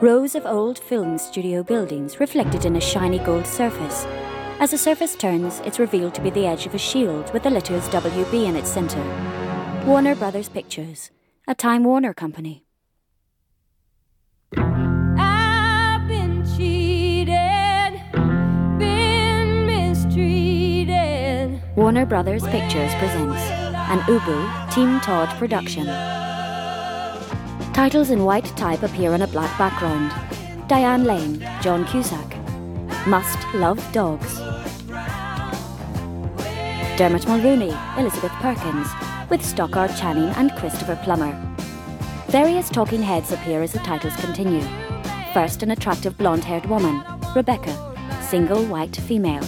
Rows of old film studio buildings reflected in a shiny gold surface. As the surface turns, it's revealed to be the edge of a shield with the letters WB in its centre. Warner Brothers Pictures, a Time Warner company. I've been cheated, been mistreated. Warner Brothers Pictures presents an Ubu Team Todd production. Titles in white type appear on a black background. Diane Lane, John Cusack. Must Love Dogs. Dermot Mulrooney, Elizabeth Perkins, with Stockard Channing and Christopher Plummer. Various talking heads appear as the titles continue. First, an attractive blonde-haired woman, Rebecca, single white female.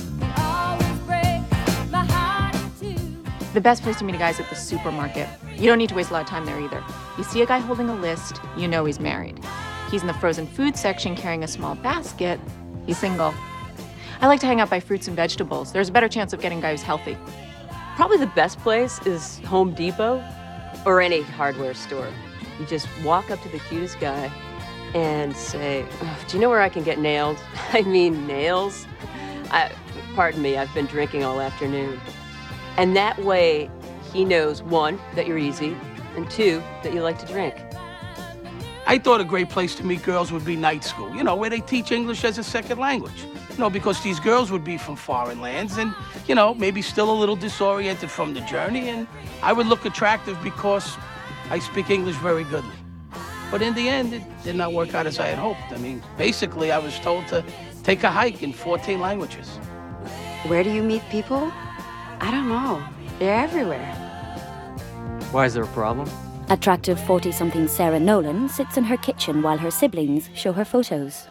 The best place to meet a guy is at the supermarket. You don't need to waste a lot of time there either. You see a guy holding a list, you know he's married. He's in the frozen food section carrying a small basket, he's single. I like to hang out by fruits and vegetables. There's a better chance of getting a guy who's healthy. Probably the best place is Home Depot or any hardware store. You just walk up to the cutest guy and say, oh, do you know where I can get nailed? I mean, nails? Pardon me, I've been drinking all afternoon. And that way, he knows, one, that you're easy, and two, that you like to drink. I thought a great place to meet girls would be night school, where they teach English as a second language. Because these girls would be from foreign lands and, maybe still a little disoriented from the journey, and I would look attractive because I speak English very goodly. But in the end, it did not work out as I had hoped. Basically, I was told to take a hike in 14 languages. Where do you meet people? I don't know. They're everywhere. Why, is there a problem? Attractive 40-something Sarah Nolan sits in her kitchen while her siblings show her photos.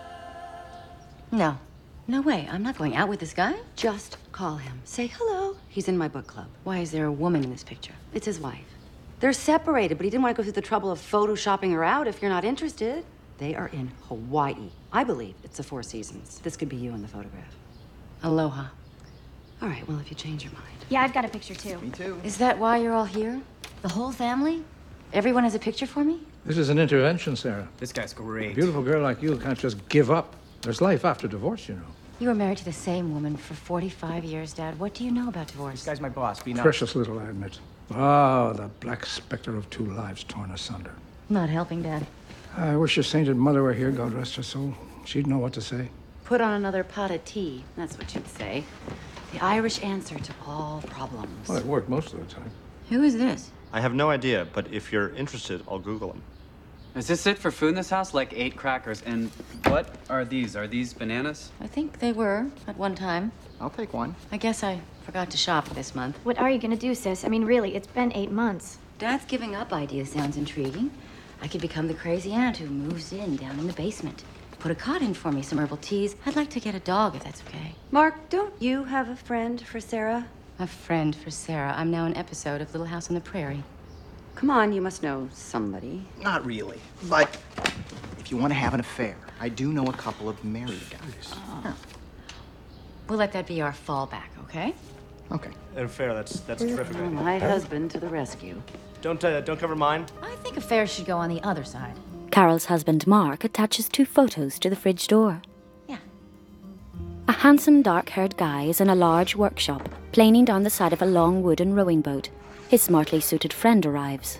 No. No way. I'm not going out with this guy. Just call him. Say hello. He's in my book club. Why is there a woman in this picture? It's his wife. They're separated, but he didn't want to go through the trouble of photoshopping her out if you're not interested. They are in Hawaii. I believe it's the Four Seasons. This could be you in the photograph. Aloha. All right, well, if you change your mind. Yeah, I've got a picture too. Me too. Is that why you're all here? The whole family? Everyone has a picture for me? This is an intervention, Sarah. This guy's great. A beautiful girl like you can't just give up. There's life after divorce, You were married to the same woman for 45 years, Dad. What do you know about divorce? This guy's my boss. Be nice. Precious little, I admit. Oh, the black specter of two lives torn asunder. Not helping, Dad. I wish your sainted mother were here, God rest her soul. She'd know what to say. Put on another pot of tea. That's what you'd say. The Irish answer to all problems. Well, it worked most of the time. Who is this? I have no idea, but if you're interested, I'll Google him. Is this it for food in this house? Like 8 crackers. And what are these? Are these bananas? I think they were at one time. I'll take one. I guess I forgot to shop this month. What are you gonna do, sis? I mean, really, it's been 8 months. Dad's giving up idea sounds intriguing. I could become the crazy aunt who moves in down in the basement. Put a cot in for me, some herbal teas. I'd like to get a dog, if that's okay. Mark, don't you have a friend for Sarah? A friend for Sarah. I'm now an episode of Little House on the Prairie. Come on, you must know somebody. Not really, but if you want to have an affair, I do know a couple of married guys. Oh. We'll let that be our fallback, okay? Okay. An affair, that's a terrific idea. My husband to the rescue. Don't cover mine. I think affairs should go on the other side. Carol's husband Mark attaches 2 photos to the fridge door. Yeah. A handsome dark-haired guy is in a large workshop, planing down the side of a long wooden rowing boat. His smartly suited friend arrives.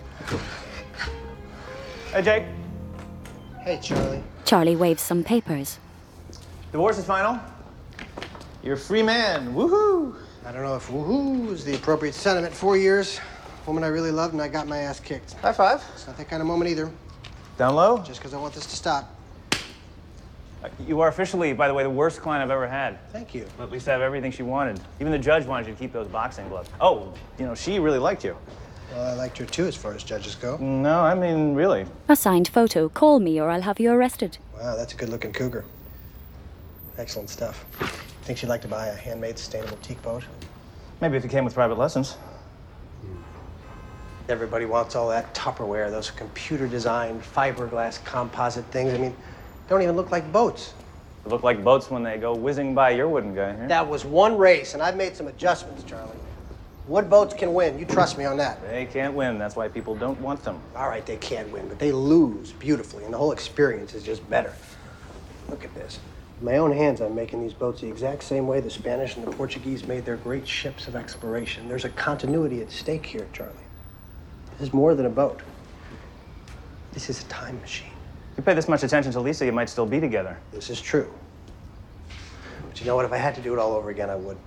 Hey, Jake. Hey, Charlie. Charlie waves some papers. Divorce is final. You're a free man. Woohoo! I don't know if woohoo is the appropriate sentiment. 4 years, woman I really loved, and I got my ass kicked. High five. It's not that kind of moment either. Down low. Just because I want this to stop. You are officially, by the way, the worst client I've ever had. Thank you. At least I have everything she wanted. Even the judge wanted you to keep those boxing gloves. Oh, she really liked you. Well, I liked her too, as far as judges go. No, I mean, really. A signed photo. Call me or I'll have you arrested. Wow, that's a good-looking cougar. Excellent stuff. Think she'd like to buy a handmade sustainable teak boat? Maybe if it came with private lessons. Everybody wants all that Tupperware, those computer-designed fiberglass composite things. I mean, don't even look like boats. They look like boats when they go whizzing by your wooden guy here. That was one race, and I've made some adjustments, Charlie. Wood boats can win. You trust me on that. They can't win. That's why people don't want them. All right, they can't win, but they lose beautifully, and the whole experience is just better. Look at this. With my own hands, I'm making these boats the exact same way the Spanish and the Portuguese made their great ships of exploration. There's a continuity at stake here, Charlie. This is more than a boat. This is a time machine. If you pay this much attention to Lisa, you might still be together. This is true. But you know what? If I had to do it all over again, I would.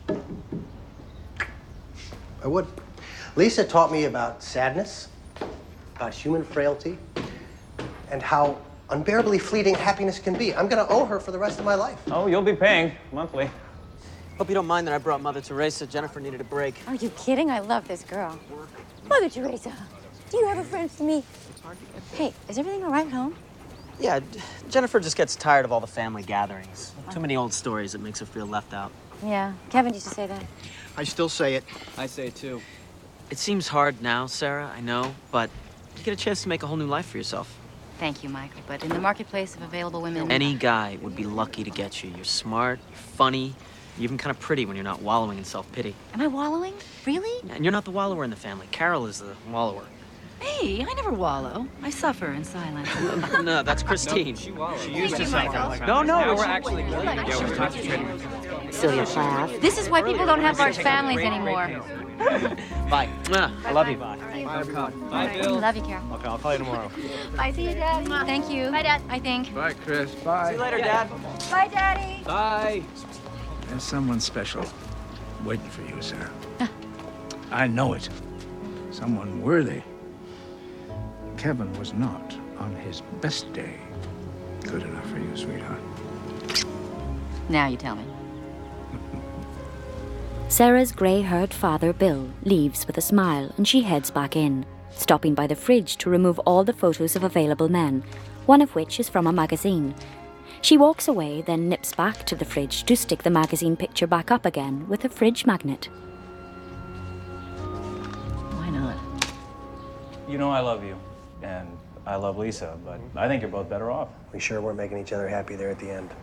I would. Lisa taught me about sadness, about human frailty, and how unbearably fleeting happiness can be. I'm gonna owe her for the rest of my life. Oh, you'll be paying monthly. Hope you don't mind that I brought Mother Teresa. Jennifer needed a break. Are you kidding? I love this girl. Mother Teresa, do you have a friend for me? Hey, is everything all right at home? Yeah, Jennifer just gets tired of all the family gatherings. Too many old stories. It makes her feel left out. Yeah, Kevin used to say that. I still say it. I say it too. It seems hard now, Sarah, I know, but you get a chance to make a whole new life for yourself. Thank you, Michael, but in the marketplace of available women... Any guy would be lucky to get you. You're smart, you're funny, you're even kind of pretty when you're not wallowing in self-pity. Am I wallowing? Really? And you're not the wallower in the family. Carol is the wallower. Hey, I never wallow. I suffer in silence. No, that's Christine. No, she wallows. She used to suffer like that. No, Now no. we're actually killing her. Yeah, we're concentrating. Celia Plath. This is why people don't have large families anymore. Bye. I love you. Bye, everyone. Bye, Bill. Love you, Carol. Okay, I'll call you tomorrow. Bye, see you, Daddy. Thank you. Bye, Dad. I think. Bye, Chris. Bye. See you later, Dad. Bye, Daddy. Bye. There's someone special waiting for you, Sarah. I know it. Someone worthy. Kevin was not, on his best day, good enough for you, sweetheart. Now you tell me. Sarah's grey-haired father, Bill, leaves with a smile and she heads back in, stopping by the fridge to remove all the photos of available men, one of which is from a magazine. She walks away, then nips back to the fridge to stick the magazine picture back up again with a fridge magnet. Why not? You know I love you, and I love Lisa, but I think you're both better off. We sure weren't making each other happy there at the end.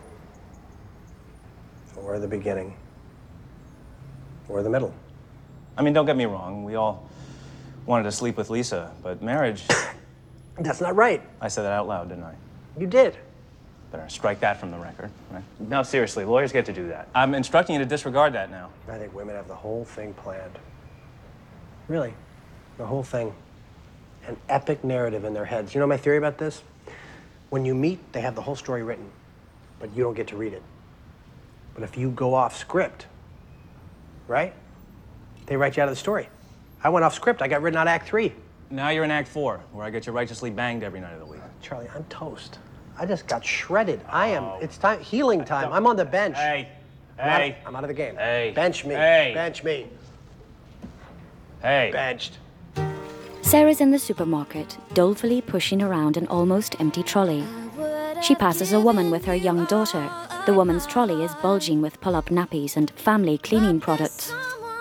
Or the beginning. Or the middle. I mean, don't get me wrong. We all wanted to sleep with Lisa, but marriage... That's not right. I said that out loud, didn't I? You did. Better strike that from the record, right? No, seriously, lawyers get to do that. I'm instructing you to disregard that now. I think women have the whole thing planned. Really, the whole thing. An epic narrative in their heads. You know my theory about this? When you meet, they have the whole story written, but you don't get to read it. But if you go off script, right? They write you out of the story. I went off script. I got written out of Act 3. Now you're in Act 4, where I get you righteously banged every night of the week. Charlie, I'm toast. I just got shredded. It's time, healing time. I'm on the bench. Hey, I'm out of the game. Hey. Bench me. Hey. Bench me. Hey. Benched. Sarah's in the supermarket, dolefully pushing around an almost empty trolley. She passes a woman with her young daughter. The woman's trolley is bulging with pull-up nappies and family cleaning products.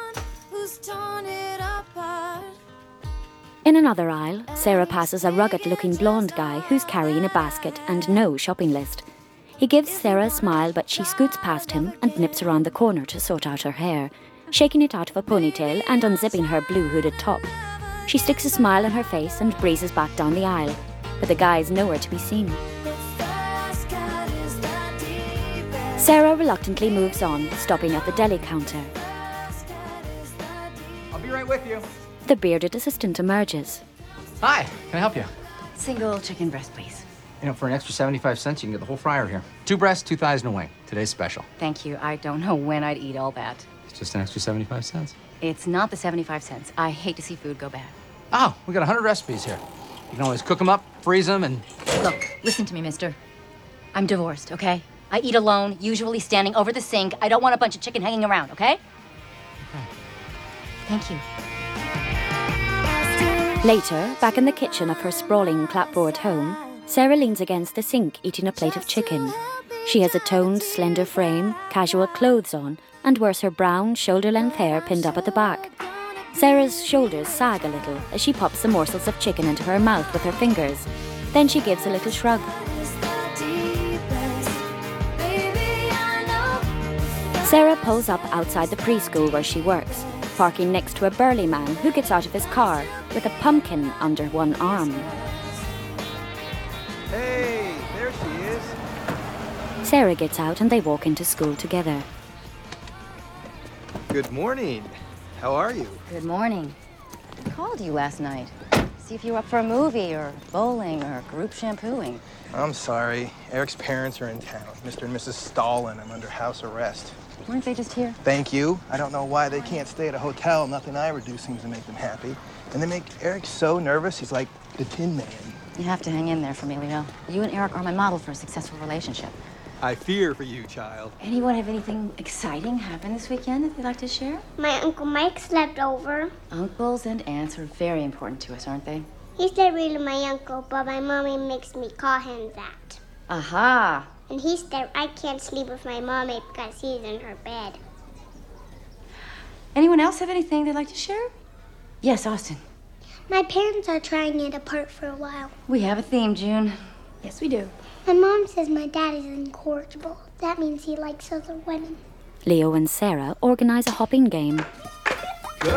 In another aisle, Sarah passes a rugged-looking blonde guy who's carrying a basket and no shopping list. He gives Sarah a smile, but she scoots past him and nips around the corner to sort out her hair, shaking it out of a ponytail and unzipping her blue hooded top. She sticks a smile on her face and breezes back down the aisle, but the guy's nowhere to be seen. Sarah reluctantly moves on, stopping at the deli counter. I'll be right with you. The bearded assistant emerges. Hi, can I help you? Single chicken breast, please. You know, for an extra 75 cents, you can get the whole fryer here. 2 breasts, 2 thighs, and a wing. Today's special. Thank you. I don't know when I'd eat all that. It's just an extra 75 cents. It's not the 75 cents. I hate to see food go bad. Oh, we got 100 recipes here. You can always cook them up, freeze them, and... Look, listen to me, mister. I'm divorced, okay? I eat alone, usually standing over the sink. I don't want a bunch of chicken hanging around, okay? Thank you. Later, back in the kitchen of her sprawling clapboard home, Sarah leans against the sink eating a plate of chicken. She has a toned, slender frame, casual clothes on, and wears her brown, shoulder-length hair pinned up at the back. Sarah's shoulders sag a little as she pops the morsels of chicken into her mouth with her fingers. Then she gives a little shrug. Sarah pulls up outside the preschool where she works. parking next to a burly man who gets out of his car with a pumpkin under one arm. Hey, there she is. Sarah gets out and they walk into school together. Good morning. How are you? Good morning. I called you last night. See if you were up for a movie or bowling or group shampooing. I'm sorry. Eric's parents are in town. Mr. and Mrs. Stalin. I'm under house arrest. Weren't they just here? Thank you. I don't know why they can't stay at a hotel. Nothing I ever do seems to make them happy. And they make Eric so nervous. He's like the Tin Man. You have to hang in there for me, Leo. You and Eric are my model for a successful relationship. I fear for you, child. Anyone have anything exciting happen this weekend that they'd like to share? My Uncle Mike slept over. Uncles and aunts are very important to us, aren't they? He's not really my uncle, but my mommy makes me call him that. Aha! And he said I can't sleep with my mommy because he's in her bed. Anyone else have anything they'd like to share? Yes, Austin. My parents are trying to get apart for a while. We have a theme, June. Yes, we do. My mom says my dad is incorrigible. That means he likes other women. Leo and Sarah organize a hopping game. Good.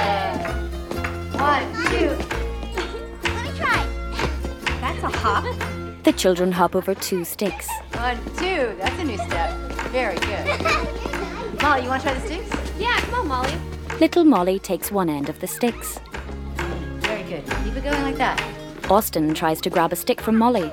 1, 2. Let me try. That's a hop. The children hop over 2 sticks. 1, 2. That's a new step. Very good. Molly, you want to try the sticks? Yeah, come on, Molly. Little Molly takes one end of the sticks. Very good. Keep it going like that. Austin tries to grab a stick from Molly.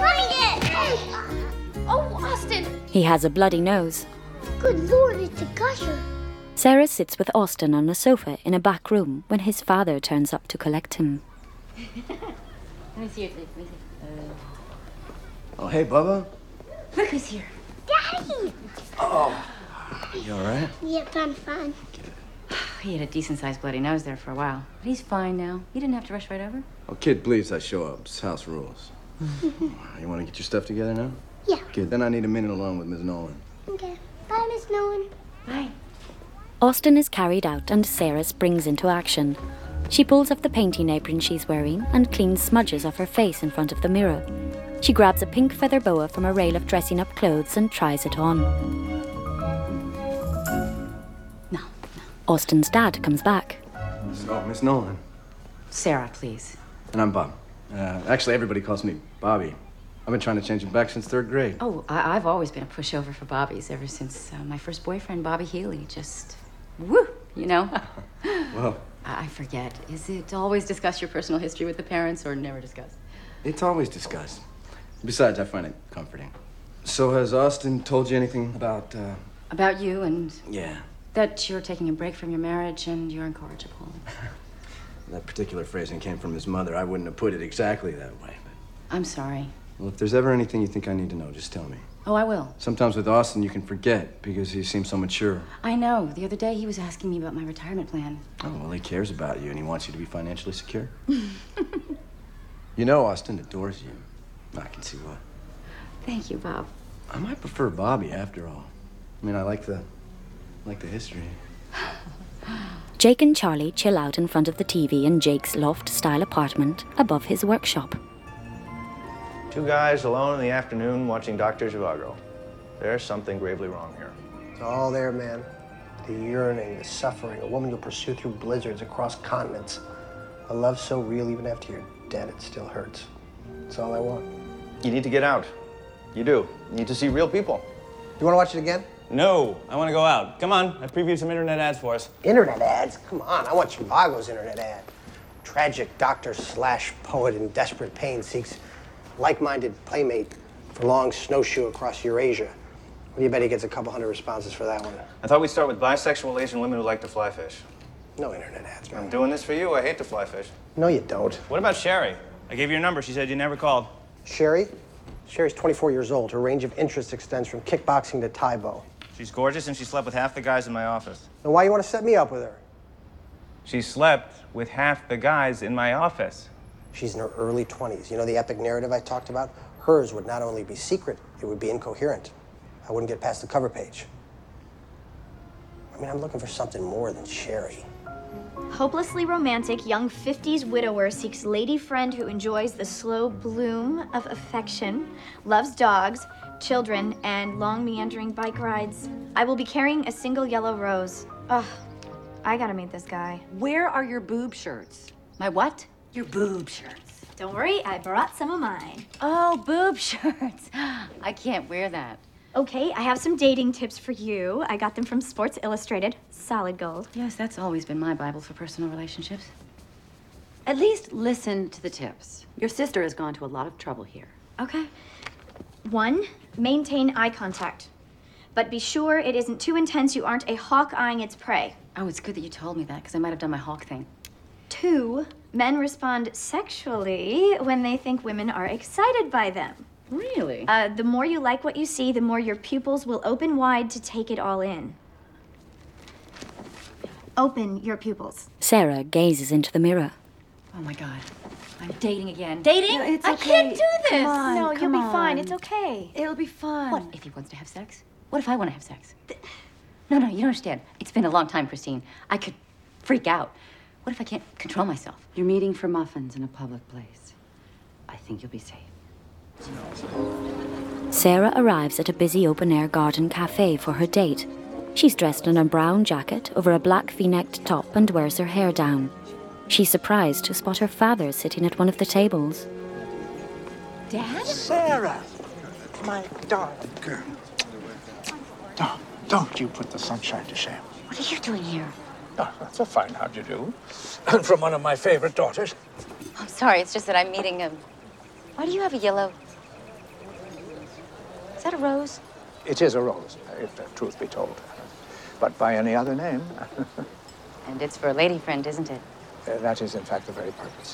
Oh, Austin! He has a bloody nose. Good Lord, it's a gusher. Sarah sits with Austin on a sofa in a back room when his father turns up to collect him. Let me see your teeth. Let me see. Oh, hey, Bubba. Look who's here. Daddy! Oh, you all right? Yep, I'm fine. He had a decent-sized bloody nose there for a while. But he's fine now. You didn't have to rush right over. Oh, kid, please, I show up. It's house rules. You want to get your stuff together now? Yeah. Good. Then I need a minute alone with Ms. Nolan. Okay. Bye, Miss Nolan. Bye. Austin is carried out and Sarah springs into action. She pulls off the painting apron she's wearing and cleans smudges off her face in front of the mirror. She grabs a pink feather boa from a rail of dressing up clothes and tries it on. No. Austin's dad comes back. So, Miss Nolan. Sarah, please. And I'm Bob. Actually, everybody calls me Bobby. I've been trying to change him back since 3rd grade. Oh, I've always been a pushover for Bobbies ever since my first boyfriend, Bobby Healy, just, woo, you know? Well, I forget. Is it always discuss your personal history with the parents or never discuss? it's always discussed. Besides, I find it comforting. So has Austin told you anything about, About you and Yeah, that you're taking a break from your marriage and you're incorrigible. that particular phrasing came from his mother. I wouldn't have put it exactly that way. I'm sorry. Well, if there's ever anything you think I need to know, just tell me. Oh, I will. Sometimes with Austin, you can forget because he seems so mature. I know. The other day he was asking me about my retirement plan. Oh, well, he cares about you and he wants you to be financially secure. You know Austin adores you. I can see why. Thank you, Bob. I might prefer Bobby after all. I mean, I like the history. Jake and Charlie chill out in front of the TV in Jake's loft-style apartment above his workshop. 2 guys alone in the afternoon watching Dr. Zhivago. There's something gravely wrong here. It's all there, man. The yearning, the suffering, a woman you'll pursue through blizzards across continents. A love so real, even after you're dead, it still hurts. That's all I want. You need to get out. You do. You need to see real people. You want to watch it again? No, I want to go out. Come on, I previewed some internet ads for us. Internet ads? Come on, I want Zhivago's internet ad. Tragic doctor/poet in desperate pain seeks like-minded playmate for long snowshoe across Eurasia. What do you bet he gets a couple hundred responses for that one? I thought we'd start with bisexual Asian women who like to fly fish. No internet ads, man. I'm doing this for you. I hate to fly fish. No, you don't. What about Sherry? I gave you your number. She said you never called. Sherry? Sherry's 24 years old. Her range of interest extends from kickboxing to Taibo. She's gorgeous and she slept with half the guys in my office. Then why you want to set me up with her? She slept with half the guys in my office. She's in her early 20s. You know the epic narrative I talked about? Hers would not only be secret, it would be incoherent. I wouldn't get past the cover page. I mean, I'm looking for something more than Sherry. Hopelessly romantic young 50s widower seeks lady friend who enjoys the slow bloom of affection, loves dogs, children, and long meandering bike rides. I will be carrying a single yellow rose. Ugh, I gotta meet this guy. Where are your boob shirts? My what? Your boob shirts. Don't worry, I brought some of mine. Oh, boob shirts. I can't wear that. Okay, I have some dating tips for you. I got them from Sports Illustrated. Solid gold. Yes, that's always been my Bible for personal relationships. At least listen to the tips. Your sister has gone to a lot of trouble here. Okay. 1, maintain eye contact. But be sure it isn't too intense. You aren't a hawk eyeing its prey. Oh, it's good that you told me that, because I might have done my hawk thing. 2, men respond sexually when they think women are excited by them. Really? The more you like what you see, the more your pupils will open wide to take it all in. Open your pupils. Sarah gazes into the mirror. Oh my God. I'm dating again. Dating? No, it's I okay. can't do this. Come on, no, come you'll be fine. on. It's okay. It'll be fun. What if he wants to have sex? What if I want to have sex? No, you don't understand. It's been a long time, Christine. I could freak out. What if I can't control myself? You're meeting for muffins in a public place. I think you'll be safe. Sarah arrives at a busy open-air garden cafe for her date. She's dressed in a brown jacket over a black v-necked top and wears her hair down. She's surprised to spot her father sitting at one of the tables. Dad? Sarah, my darling girl. Don't you put the sunshine to shame. What are you doing here? Oh, that's a fine how do you do. And from one of my favorite daughters. I'm sorry, it's just that I'm meeting him. Why do you have a yellow? Is that a rose? It is a rose, if the truth be told. But by any other name. And it's for a lady friend, isn't it? That is, in fact, the very purpose.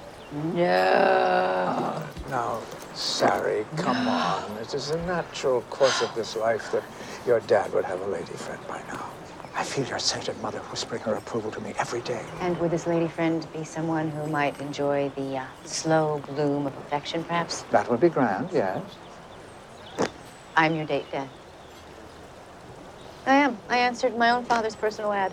No. Now, Sari, come on. It is a natural course of this life that your dad would have a lady friend by now. I feel your sainted mother whispering her approval to me every day. And would this lady friend be someone who might enjoy the slow bloom of affection, perhaps? That would be grand, yes. I'm your date, Dad. I am. I answered my own father's personal ad.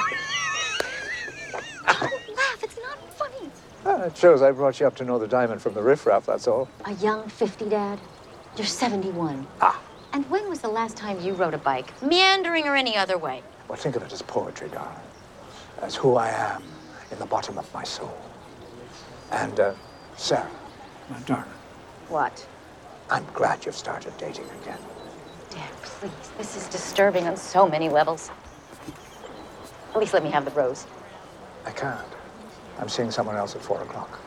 Don't laugh. It's not funny. It shows I brought you up to know the diamond from the riffraff, that's all. A young 50, Dad? You're 71. Ah. And when was the last time you rode a bike? Meandering or any other way? Well, think of it as poetry, darling. As who I am in the bottom of my soul. And, Sarah, my darling. What? I'm glad you've started dating again. Dad, please. This is disturbing on so many levels. At least let me have the rose. I can't. I'm seeing someone else at 4 o'clock.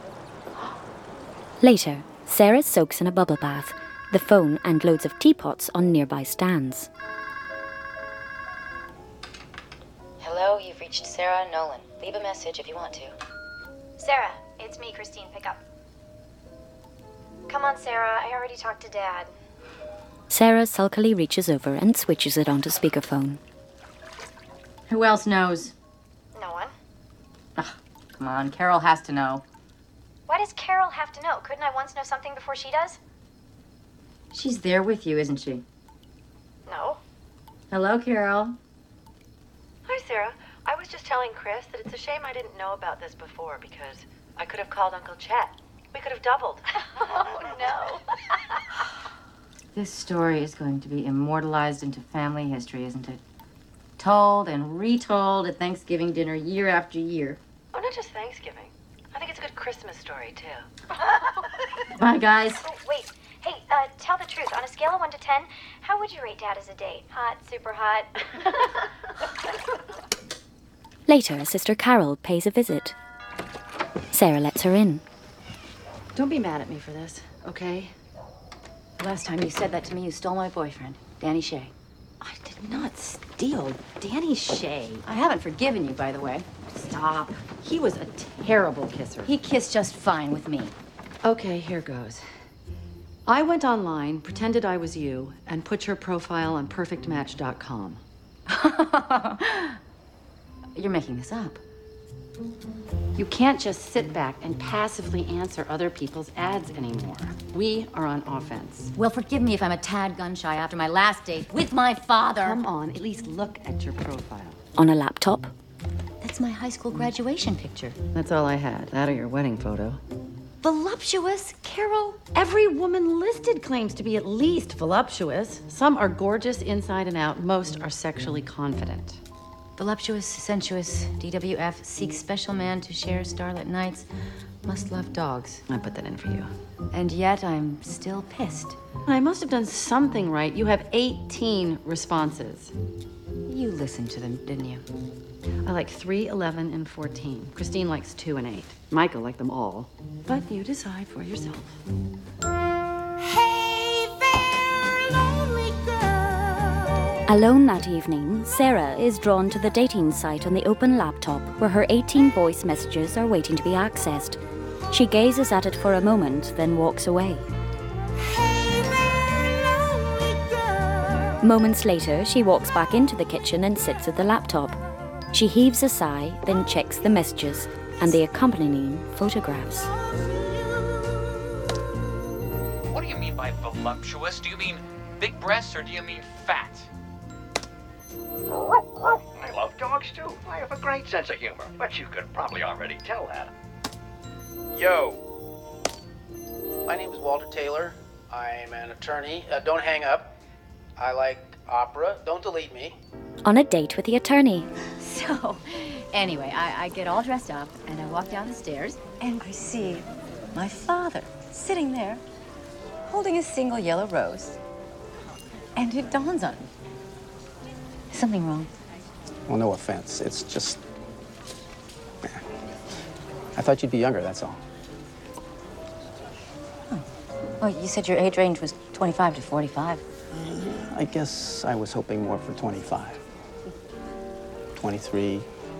Later, Sarah soaks in a bubble bath, the phone and loads of teapots on nearby stands. Hello, you've reached Sarah Nolan. Leave a message if you want to. Sarah, it's me, Christine. Pick up. Come on, Sarah. I already talked to Dad. Sarah sulkily reaches over and switches it onto speakerphone. Who else knows? No one. Ugh, come on, Carol has to know. Why does Carol have to know? Couldn't I once know something before she does? She's there with you, isn't she? No. Hello, Carol. Hi, Sarah. I was just telling Chris that it's a shame I didn't know about this before because I could have called Uncle Chet. We could have doubled. Oh, no. This story is going to be immortalized into family history, isn't it? Told and retold at Thanksgiving dinner year after year. Oh, not just Thanksgiving. I think it's a good Christmas story, too. Bye, guys. Oh, wait. Hey, tell the truth. On a scale of 1 to 10, how would you rate Dad as a date? Hot, super hot? Later, Sister Carol pays a visit. Sarah lets her in. Don't be mad at me for this, okay? Last time you said that to me, you stole my boyfriend, Danny Shea. I did not steal Danny Shea. I haven't forgiven you, by the way. Stop. He was a terrible kisser. He kissed just fine with me. Okay, here goes. I went online, pretended I was you, and put your profile on perfectmatch.com. You're making this up. You can't just sit back and passively answer other people's ads anymore. We are on offense. Well, forgive me if I'm a tad gun-shy after my last date with my father. Come on, at least look at your profile. On a laptop. That's my high school graduation picture. That's all I had. That or your wedding photo. Voluptuous? Carol, every woman listed claims to be at least voluptuous. Some are gorgeous inside and out. Most are sexually confident. Voluptuous, sensuous, DWF, seeks special man to share starlit nights, must love dogs. I put that in for you. And yet I'm still pissed. I must have done something right. You have 18 responses. You listened to them, didn't you? I like 3, 11, and 14. Christine likes 2 and 8. Michael liked them all. But you decide for yourself. Alone that evening, Sarah is drawn to the dating site on the open laptop where her 18 voice messages are waiting to be accessed. She gazes at it for a moment, then walks away. Moments later, she walks back into the kitchen and sits at the laptop. She heaves a sigh, then checks the messages and the accompanying photographs. What do you mean by voluptuous? Do you mean big breasts or do you mean fat? I love dogs too. I have a great sense of humor, but you could probably already tell that. Yo. My name is Walter Taylor. I'm an attorney. Don't hang up. I like opera. Don't delete me. On a date with the attorney. So, anyway, I get all dressed up and I walk down the stairs and I see my father sitting there holding a single yellow rose. And it dawns on me. Something wrong? Well, no offense. It's just... I thought you'd be younger, that's all. Oh. Well, you said your age range was 25 to 45. I guess I was hoping more for 25. 23,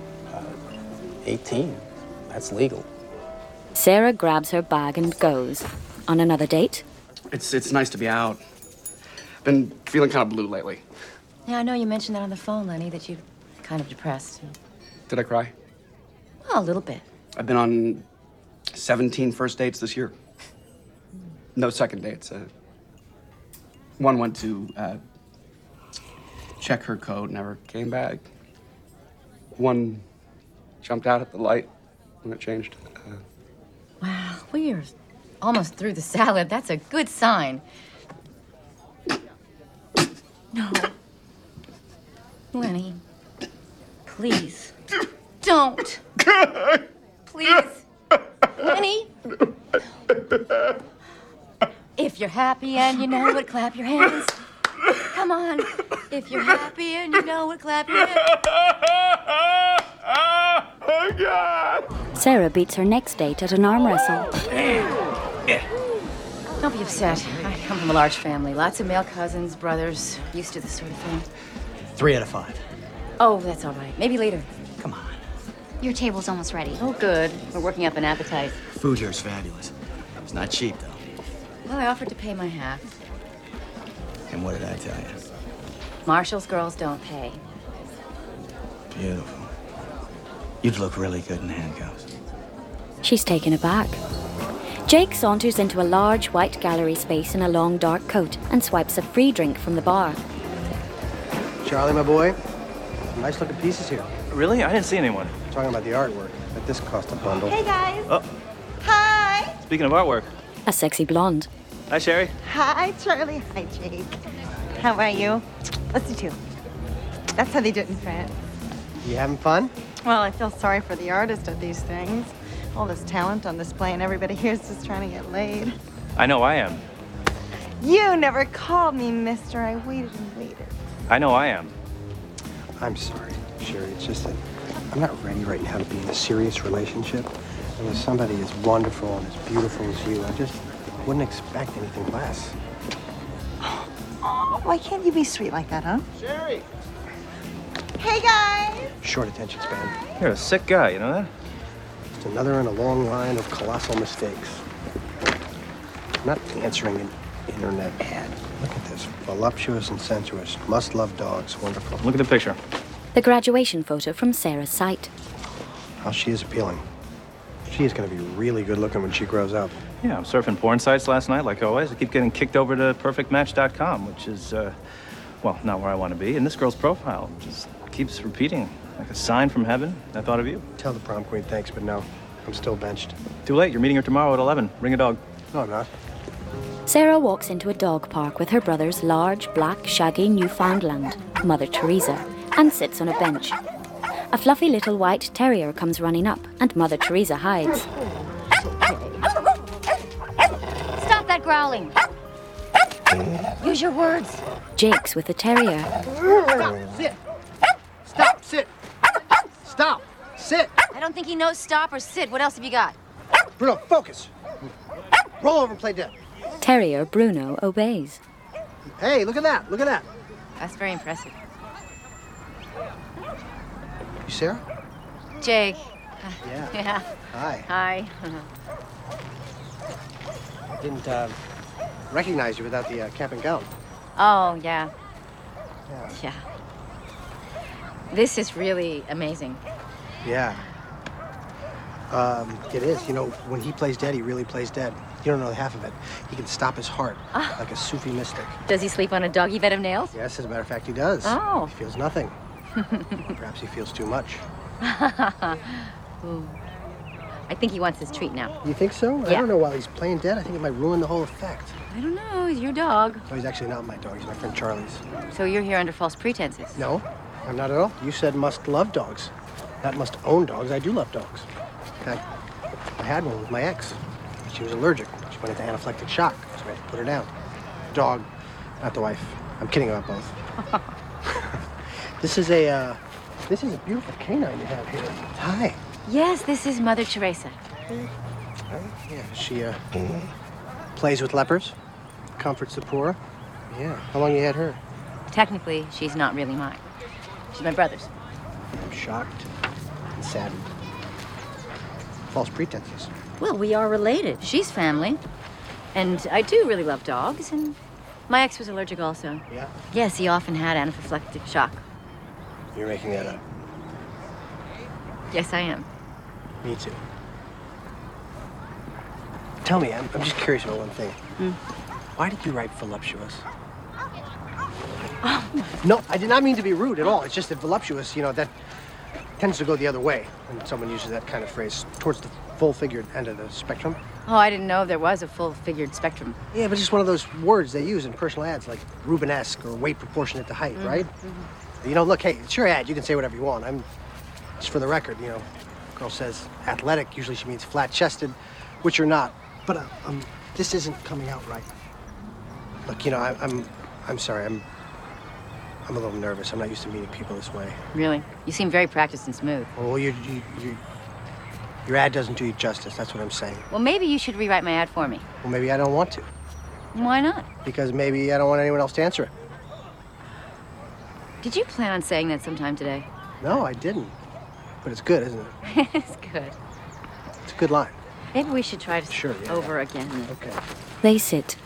18. That's legal. Sarah grabs her bag and goes. On another date? It's nice to be out. Been feeling kind of blue lately. Yeah, I know you mentioned that on the phone, Lenny, that you're kind of depressed. Did I cry? Oh, a little bit. I've been on 17 first dates this year. No second dates. One went to check her code, never came back. One jumped out at the light when it changed. Wow, we're almost through the salad. That's a good sign. No. Lenny, please, don't. Please. Lenny. If you're happy and you know it, clap your hands. Come on. If you're happy and you know it, clap your hands. Oh, God. Sarah beats her next date at an arm wrestle. Don't be upset. I come from a large family. Lots of male cousins, brothers, used to this sort of thing. 3 out of 5. Oh, that's all right. Maybe later. Come on. Your table's almost ready. Oh, good. We're working up an appetite. Food here is fabulous. It's not cheap, though. Well, I offered to pay my half. And what did I tell you? Marshall's girls don't pay. Beautiful. You'd look really good in handcuffs. She's taken aback. Jake saunters into a large white gallery space in a long dark coat and swipes a free drink from the bar. Charlie, my boy, some nice looking pieces here. Really? I didn't see anyone. Talking about the artwork. But this cost a bundle. Hey, guys. Oh, Hi. speaking of artwork. A sexy blonde. Hi, Sherry. Hi, Charlie. Hi, Jake. How are you? Let's do 2. That's how they do it in France. You having fun? Well, I feel sorry for the artist of these things. All this talent on display and everybody here's just trying to get laid. I know I am. You never called me, mister. I waited and waited. I know I am. I'm sorry, Sherry. It's just that I'm not ready right now to be in a serious relationship. And if somebody as wonderful and as beautiful as you, I just wouldn't expect anything less. Oh, why can't you be sweet like that, huh? Sherry! Hey, guys! Short attention span. You're a sick guy, you know that? Just another in a long line of colossal mistakes. I'm not answering an internet ad. Look at this. Voluptuous and sensuous. Must love dogs. Wonderful. Look at the picture. The graduation photo from Sarah's site. How she is appealing. She is going to be really good looking when she grows up. Yeah, I'm surfing porn sites last night, like always. I keep getting kicked over to perfectmatch.com, which is, well, not where I want to be. And this girl's profile just keeps repeating, like a sign from heaven. I thought of you. Tell the prom queen thanks, but no. I'm still benched. Too late. You're meeting her tomorrow at 11. Bring a dog. No, I'm not. Sarah walks into a dog park with her brother's large, black, shaggy Newfoundland, Mother Teresa, and sits on a bench. A fluffy little white terrier comes running up, and Mother Teresa hides. Stop that growling. Use your words. Jake's with the terrier. Stop, sit. Stop, sit. Stop, sit. I don't think he knows stop or sit. What else have you got? Bruno, focus. Roll over and play dead. Terrier Bruno obeys. Hey, look at that. Look at that. That's very impressive. You Sarah? Jake. Yeah. Yeah. Hi. Hi. I didn't recognize you without the cap and gown. Oh, yeah. Yeah. This is really amazing. Yeah. It is. You know, when he plays dead, he really plays dead. You don't know half of it. He can stop his heart like a Sufi mystic. Does he sleep on a doggy bed of nails? Yes, as a matter of fact, he does. Oh. He feels nothing. Perhaps he feels too much. Ooh. I think he wants his treat now. You think so? Yeah. I don't know. While he's playing dead, I think it might ruin the whole effect. I don't know. He's your dog. No, he's actually not my dog. He's my friend Charlie's. So you're here under false pretenses? No, I'm not at all. You said must love dogs, not must own dogs. I do love dogs. In fact, I had one with my ex. She was allergic. She went into anaphylactic shock, so I had to put her down. Dog, not the wife. I'm kidding about both. This is a beautiful canine you have here. Hi. Yes, this is Mother Teresa. Yeah, she plays with lepers, comforts the poor. Yeah. How long you had her? Technically, she's not really mine. She's my brother's. I'm shocked and saddened. False pretenses. Well, we are related. She's family. And I do really love dogs, and my ex was allergic also. Yeah? Yes, he often had anaphylactic shock. You're making that up. Yes, I am. Me too. Tell me, I'm just curious about one thing. Why did you write voluptuous? No, I did not mean to be rude at all. It's just that voluptuous, you know, that tends to go the other way when someone uses that kind of phrase, towards the full-figured end of the spectrum. Oh, I didn't know there was a full-figured spectrum. Yeah, but just one of those words they use in personal ads, like Rubenesque or weight proportionate to height, right? You know, look, hey, it's your ad. You can say whatever you want. Just for the record, you know, girl says athletic. Usually she means flat-chested, which you're not. But this isn't coming out right. Look, you know, I'm sorry. I'm a little nervous. I'm not used to meeting people this way. Really? You seem very practiced and smooth. Well, your ad doesn't do you justice. That's what I'm saying. Well, maybe you should rewrite my ad for me. Well, maybe I don't want to. Why not? Because maybe I don't want anyone else to answer it. Did you plan on saying that sometime today? No, I didn't. But it's good, isn't it? It's good. It's a good line. Maybe we should try to over again. Okay. They sit.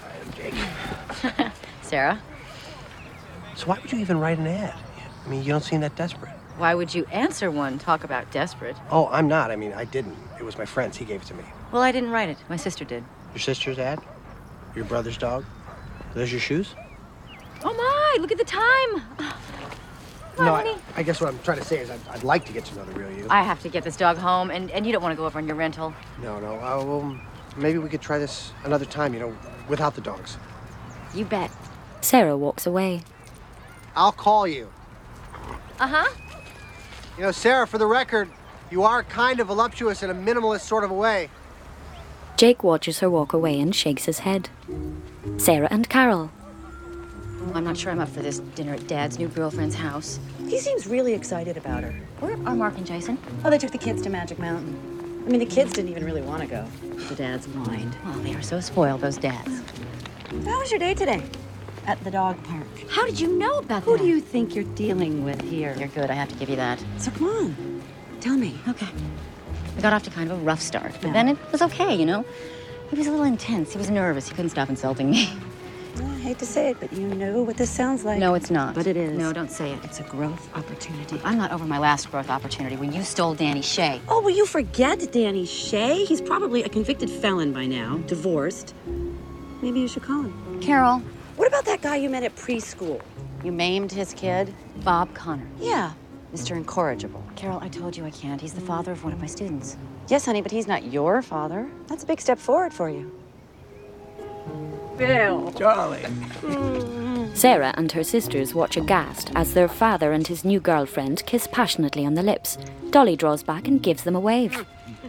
Sarah? So why would you even write an ad? I mean, you don't seem that desperate. Why would you answer one? Talk about desperate. Oh, I'm not. I mean, I didn't. It was my friend's. He gave it to me. Well, I didn't write it. My sister did. Your sister's ad? Your brother's dog? Are those your shoes? Oh, my! Look at the time! Come on, honey. I guess what I'm trying to say is I'd like to get to know the real you. I have to get this dog home, and you don't want to go over on your rental. No. Well, maybe we could try this another time, you know, without the dogs. You bet. Sarah walks away. I'll call you. Uh-huh. You know, Sarah, for the record, you are kind of voluptuous in a minimalist sort of a way. Jake watches her walk away and shakes his head. Sarah and Carol. I'm not sure I'm up for this dinner at Dad's new girlfriend's house. He seems really excited about her. Where are Mark and Jason? Oh, they took the kids to Magic Mountain. I mean, the kids didn't even really want to go. The dads whined. Oh, they are so spoiled, those dads. How was your day today? At the dog park. How did you know about Who that? do you think you're dealing with here? You're good, I have to give you that. So come on, tell me. Okay. We got off to kind of a rough start, but then it was okay, you know? He was a little intense. He was nervous. He couldn't stop insulting me. Well, I hate to say it, but you know what this sounds like. No, it's not. But it is. No, don't say it. It's a growth opportunity. I'm not over my last growth opportunity when you stole Danny Shea. Oh, will you forget Danny Shea? He's probably a convicted felon by now, divorced. Maybe you should call him. Carol. What about that guy you met at preschool? You maimed his kid? Bob Connor. Yeah. Mr. Incorrigible. Carol, I told you I can't. He's the father of one of my students. Yes, honey, but he's not your father. That's a big step forward for you. Bill. Charlie. Sarah and her sisters watch aghast as their father and his new girlfriend kiss passionately on the lips. Dolly draws back and gives them a wave.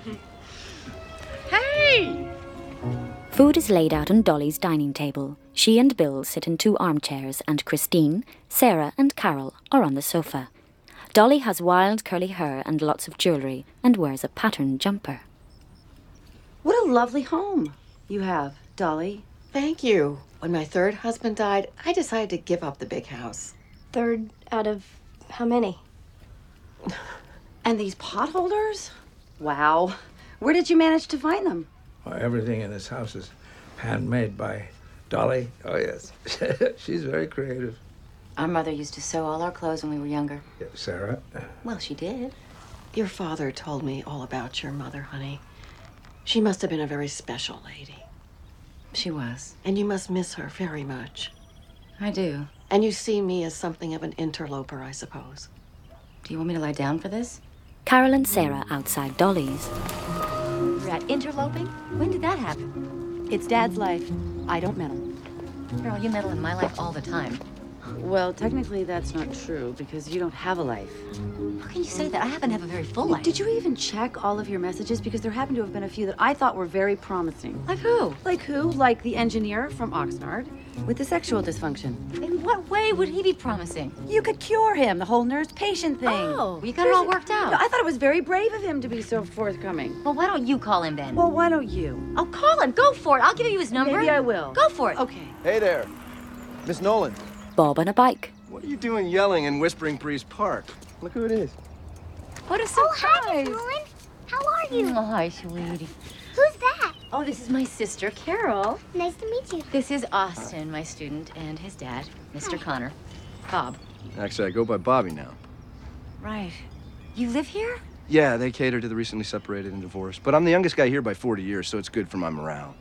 Hey! Food is laid out on Dolly's dining table. She and Bill sit in 2 armchairs, and Christine, Sarah, and Carol are on the sofa. Dolly has wild curly hair and lots of jewellery and wears a patterned jumper. What a lovely home you have, Dolly. Thank you. When my 3rd husband died, I decided to give up the big house. 3rd out of how many? And these potholders? Wow. Where did you manage to find them? Well, everything in this house is handmade by Dolly. Oh, yes. She's very creative. Our mother used to sew all our clothes when we were younger. Yeah, Sarah? Well, she did. Your father told me all about your mother, honey. She must have been a very special lady. She was. And you must miss her very much. I do. And you see me as something of an interloper, I suppose. Do you want me to lie down for this? Carol and Sarah outside Dolly's. We're at interloping? When did that happen? It's Dad's life. I don't meddle. Carol, you meddle in my life all the time. Well, technically that's not true because you don't have a life. How can you say that? I happen to have a very full life. Did you even check all of your messages? Because there happen to have been a few that I thought were very promising. Like who? Like who? Like the engineer from Oxnard with the sexual dysfunction. In what way would he be promising? You could cure him, the whole nurse-patient thing. Oh, you got it all worked out. I thought it was very brave of him to be so forthcoming. Well, why don't you call him then? Well, why don't you? Oh, call him. Go for it. I'll give you his number. Maybe I will. Go for it. Okay. Hey there, Miss Nolan. Bob on a bike. What are you doing yelling in Whispering Breeze Park? Look who it is. What a surprise. Oh, hi, Miss Nolan. How are you? Oh, hi, sweetie. Who's that? Oh, this is my sister, Carol. Nice to meet you. This is Austin, my student, and his dad, Mr. Connor. Bob. Actually, I go by Bobby now. Right. You live here? Yeah, they cater to the recently separated and divorced. But I'm the youngest guy here by 40 years, so it's good for my morale.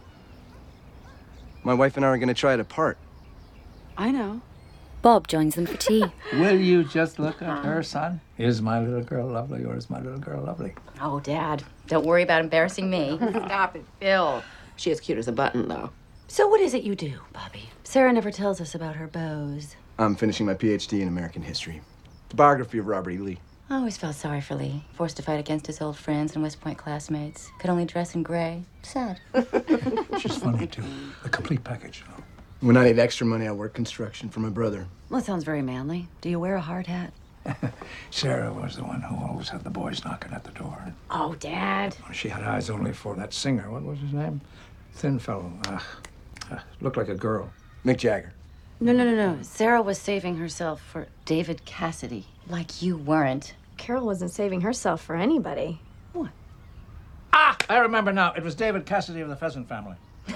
My wife and I are going to try it apart. I know. Bob joins them for tea. Will you just look at her, son? Is my little girl lovely or is my little girl lovely? Oh, Dad. Don't worry about embarrassing me. Stop it, Bill. She is cute as a button, though. So what is it you do, Bobby? Sarah never tells us about her beaux. I'm finishing my PhD in American history. The biography of Robert E. Lee. I always felt sorry for Lee. Forced to fight against his old friends and West Point classmates. Could only dress in gray. Sad. She's funny, too. A complete package, you know. When I need extra money, I work construction for my brother. Well, that sounds very manly. Do you wear a hard hat? Sarah was the one who always had the boys knocking at the door. Oh, Dad. She had eyes only for that singer. What was his name? Thin fellow. Looked like a girl. Mick Jagger. No. Sarah was saving herself for David Cassidy. Like you weren't. Carol wasn't saving herself for anybody. What? Ah! I remember now. It was David Cassidy of the Pheasant Family.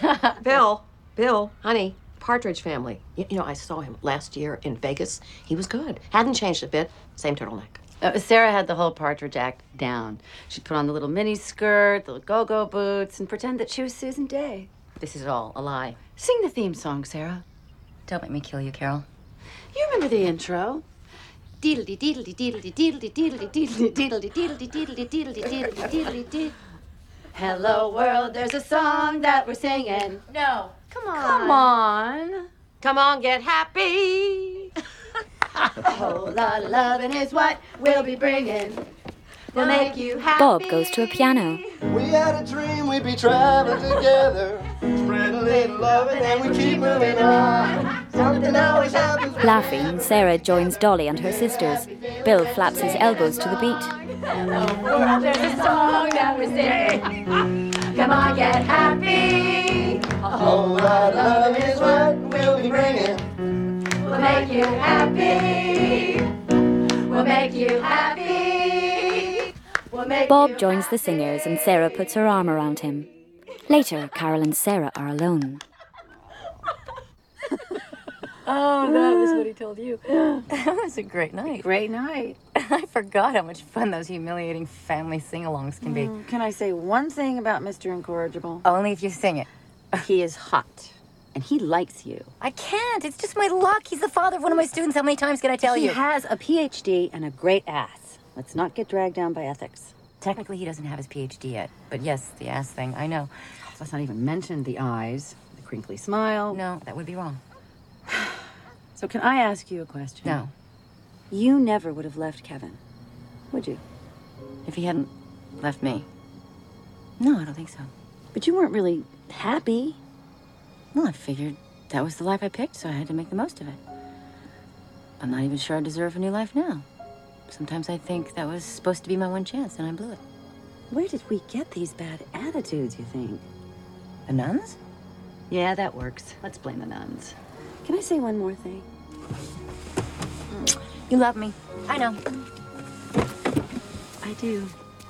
Bill, honey, Partridge Family. You know, I saw him last year in Vegas. He was good. Hadn't changed a bit. Same turtleneck. Sarah had the whole Partridge act down. She'd put on the little mini skirt, the go-go boots, and pretend that she was Susan Day. This is all a lie. Sing the theme song, Sarah. Don't make me kill you, Carol. You remember the intro? Deedly deedly deedly deedly deedly deedly deedly deedly deedly deedly deedly deedly deedly. Hello world, there's a song that we're singing. No. Come on. Come on. Come on, get happy. A whole lot of loving is what we'll be bringing. We'll make you happy. Bob goes to a piano. We had a dream we'd be traveling together. Spread a little love and then we keep moving on. Something always happens. Laughing, Sarah joins Dolly and her sisters. Bill flaps his elbows to the beat. There's a song that we're singing. Come on, get happy. A whole lot of love is what we'll be bringing. We'll make you happy. We'll make you happy. We'll make Bob you joins the singers and Sarah puts her arm around him. Later, Carol and Sarah are alone. Oh, that was what he told you. That was a great night. Great night. I forgot how much fun those humiliating family sing-alongs can be. Can I say one thing about Mr. Incorrigible? Only if you sing it. He is hot. And he likes you. I can't. It's just my luck. He's the father of one of my students. How many times can I tell you? He has a PhD and a great ass. Let's not get dragged down by ethics. Technically, he doesn't have his PhD yet. But yes, the ass thing, I know. Let's not even mention the eyes, the crinkly smile. No, that would be wrong. It's So can I ask you a question? No. You never would have left Kevin, would you? If he hadn't left me. No, I don't think so. But you weren't really happy. Well, I figured that was the life I picked, so I had to make the most of it. I'm not even sure I deserve a new life now. Sometimes I think that was supposed to be my one chance, and I blew it. Where did we get these bad attitudes, you think? The nuns? Yeah, that works. Let's blame the nuns. Can I say one more thing? You love me. I know. I do.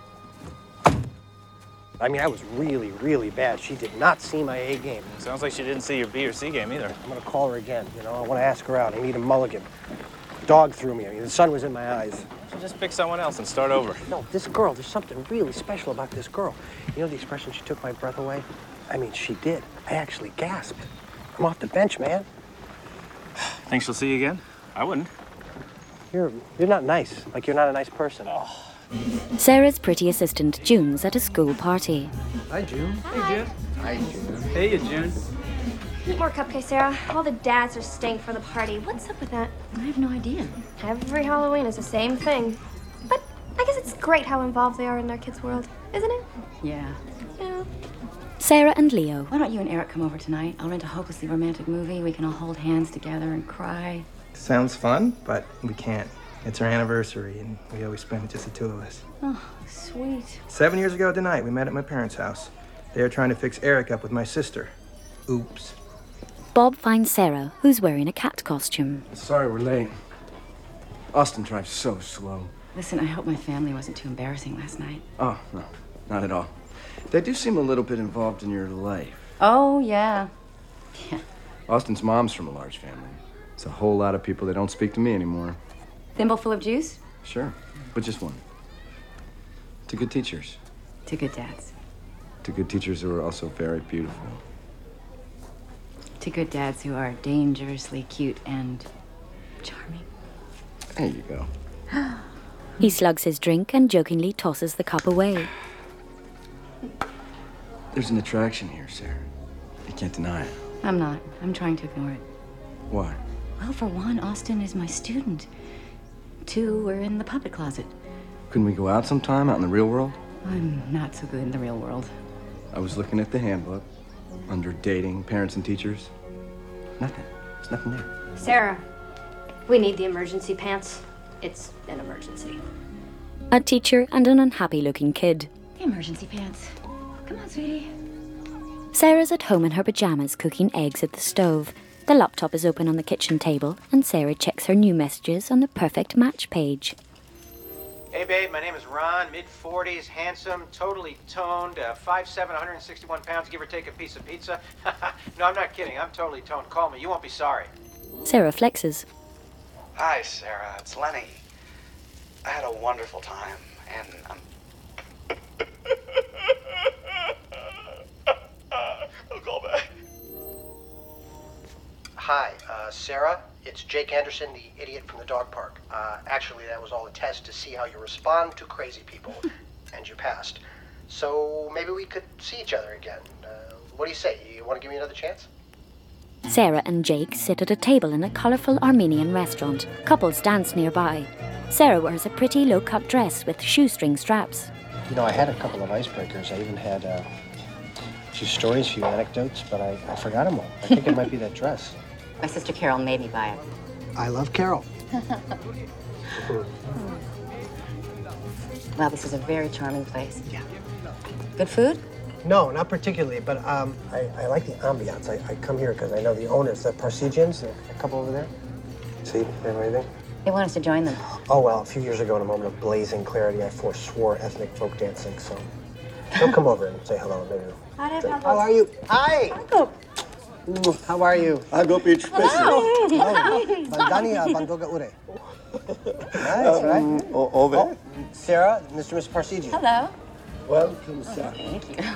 I mean, I was really, really bad. She did not see my A game. Sounds like she didn't see your B or C game either. I'm gonna call her again. You know, I want to ask her out. I need a mulligan. Dog threw me. I mean, the sun was in my eyes. So just pick someone else and start over. No, this girl, there's something really special about this girl. You know the expression, she took my breath away? I mean, she did. I actually gasped. I'm off the bench, man. Think she'll see you again? I wouldn't. You're not nice. Like, you're not a nice person. Oh. Sarah's pretty assistant, June's at a school party. Hi, June. Hey, June. Hi, June. Hey, June. Eat more cupcakes, Sarah. All the dads are staying for the party. What's up with that? I have no idea. Every Halloween is the same thing. But I guess it's great how involved they are in their kids' world, isn't it? Yeah. Yeah. Sarah and Leo. Why don't you and Eric come over tonight? I'll rent a hopelessly romantic movie. We can all hold hands together and cry. Sounds fun, but we can't. It's our anniversary, and we always spend it just the two of us. Oh, sweet. 7 years ago tonight, we met at my parents' house. They were trying to fix Eric up with my sister. Oops. Bob finds Sarah, who's wearing a cat costume. Sorry we're late. Austin drives so slow. Listen, I hope my family wasn't too embarrassing last night. Oh, no, not at all. They do seem a little bit involved in your life. Oh, yeah. Yeah. Austin's mom's from a large family. It's a whole lot of people that don't speak to me anymore. Thimble full of juice? Sure, but just one. To good teachers. To good dads. To good teachers who are also very beautiful. To good dads who are dangerously cute and charming. There you go. He slugs his drink and jokingly tosses the cup away. There's an attraction here, Sarah. You can't deny it. I'm not. I'm trying to ignore it. Why? Well, for one, Austin is my student. 2, we're in the puppet closet. Couldn't we go out sometime, out in the real world? I'm not so good in the real world. I was looking at the handbook, under dating, parents and teachers. Nothing. There's nothing there. Sarah, we need the emergency pants. It's an emergency. A teacher and an unhappy-looking kid. Emergency pants. Come on, sweetie. Sarah's at home in her pajamas cooking eggs at the stove. The laptop is open on the kitchen table, and Sarah checks her new messages on the perfect match page. Hey, babe, my name is Ron, mid-40s, handsome, totally toned, 5'7", 161 pounds, give or take a piece of pizza. No, I'm not kidding. I'm totally toned. Call me. You won't be sorry. Sarah flexes. Hi, Sarah. It's Lenny. I had a wonderful time, and I'll call back. Hi, Sarah. It's Jake Anderson, the idiot from the dog park. Actually, that was all a test to see how you respond to crazy people, and you passed. So maybe we could see each other again. What do you say? You want to give me another chance? Sarah and Jake sit at a table in a colourful Armenian restaurant. Couples dance nearby. Sarah wears a pretty low-cut dress with shoestring straps. You know, I had a couple of icebreakers. I even had a few stories, a few anecdotes, but I forgot them all. I think it might be that dress. My sister Carol made me buy it. I love Carol. Wow, this is a very charming place. Yeah. Good food? No, not particularly, but I like the ambiance. I come here because I know the owners, the Parsegians, a couple over there. See, they have anything? They want us to join them. Oh, well, a few years ago, in a moment of blazing clarity, I forswore ethnic folk dancing, so they'll come over and say hello. Maybe. How are you? Hi! How are you? Ako Peach Hello! Bandania Bandoga Ure. Nice, right? Ove. Sarah, Mr. and Miss Parsegian. Hello. Welcome, Sarah. Thank you.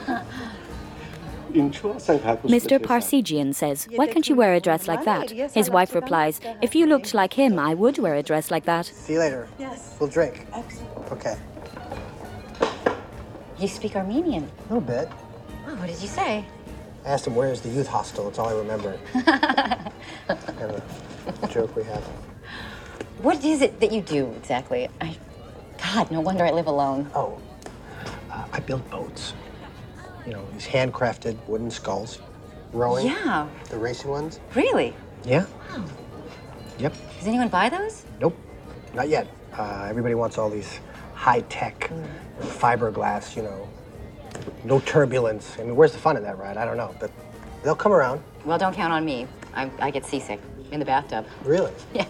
Mr. Parsegian says, "Why can't you wear a dress like that?" His wife replies, "If you looked like him, I would wear a dress like that." See you later. Yes. We'll drink. Okay. You speak Armenian? A little bit. Oh, what did you say? I asked him, where's the youth hostel? That's all I remember. Kind of a joke we have. What is it that you do exactly? God, no wonder I live alone. Oh, I build boats. You know, these handcrafted wooden skulls. Rowing. Yeah. The racing ones. Really? Yeah. Wow. Yep. Does anyone buy those? Nope, not yet. Everybody wants all these high-tech fiberglass, you know, no turbulence. I mean, where's the fun in that ride? I don't know, but they'll come around. Well, don't count on me. I get seasick in the bathtub. Really? Yeah.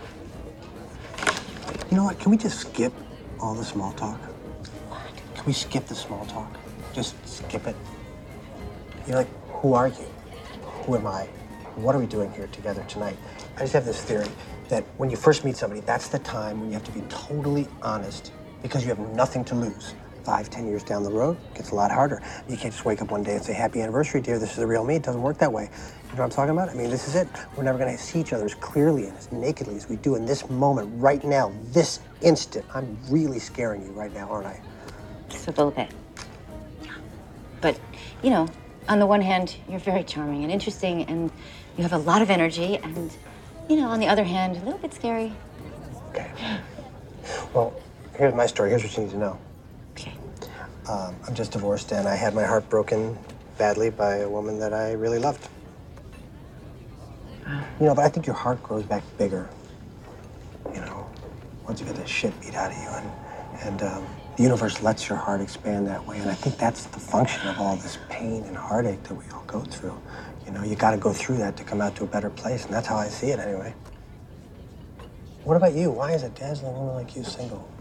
You know what? Can we just skip all the small talk? What? Can we skip the small talk? Just skip it. You're like, who are you? Who am I? What are we doing here together tonight? I just have this theory that when you first meet somebody, that's the time when you have to be totally honest because you have nothing to lose. 5, 10 years down the road, it gets a lot harder. You can't just wake up one day and say, happy anniversary, dear, this is the real me. It doesn't work that way. You know what I'm talking about? I mean, this is it. We're never gonna see each other as clearly and as nakedly as we do in this moment, right now, this instant. I'm really scaring you right now, aren't I? Just a little bit. But, you know, on the one hand, you're very charming and interesting, and you have a lot of energy, and, you know, on the other hand, a little bit scary. Okay. Well, here's my story. Here's what you need to know. Okay. I'm just divorced, and I had my heart broken badly by a woman that I really loved. You know, but I think your heart grows back bigger, you know, once you get the shit beat out of you, and the universe lets your heart expand that way, and I think that's the function of all this pain and heartache that we all go through. You know, you got to go through that to come out to a better place, and that's how I see it anyway. What about you? Why is a dazzling woman like you single?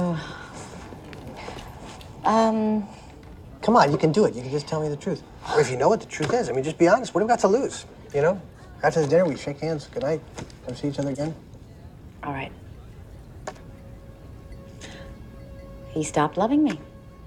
Come on, you can do it. You can just tell me the truth. Or if you know what the truth is, I mean, just be honest. What have we got to lose, you know? After the dinner, we shake hands. Good night. Never see each other again. All right. He stopped loving me.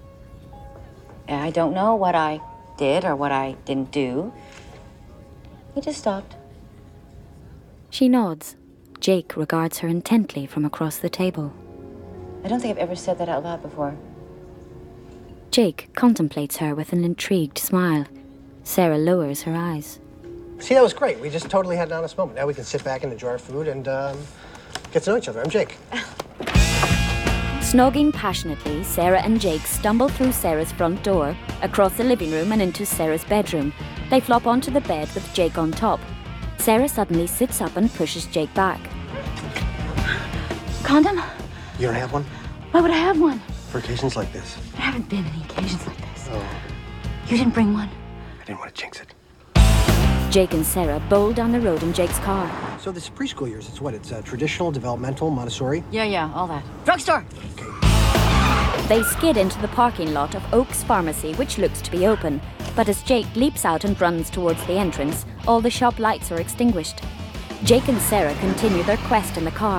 I don't know what I did or what I didn't do. He just stopped. She nods. Jake regards her intently from across the table. I don't think I've ever said that out loud before. Jake contemplates her with an intrigued smile. Sarah lowers her eyes. See, that was great. We just totally had an honest moment. Now we can sit back and enjoy our food and get to know each other. I'm Jake. Snogging passionately, Sarah and Jake stumble through Sarah's front door, across the living room and into Sarah's bedroom. They flop onto the bed with Jake on top. Sarah suddenly sits up and pushes Jake back. Condom? You don't have one? Why would I have one? For occasions like this. There haven't been any occasions like this. Oh. You didn't bring one? I didn't want to jinx it. Jake and Sarah bowl down the road in Jake's car. So this preschool years, it's what? It's traditional, developmental, Montessori? Yeah, all that. Drugstore! They skid into the parking lot of Oak's Pharmacy, which looks to be open. But as Jake leaps out and runs towards the entrance, all the shop lights are extinguished. Jake and Sarah continue their quest in the car.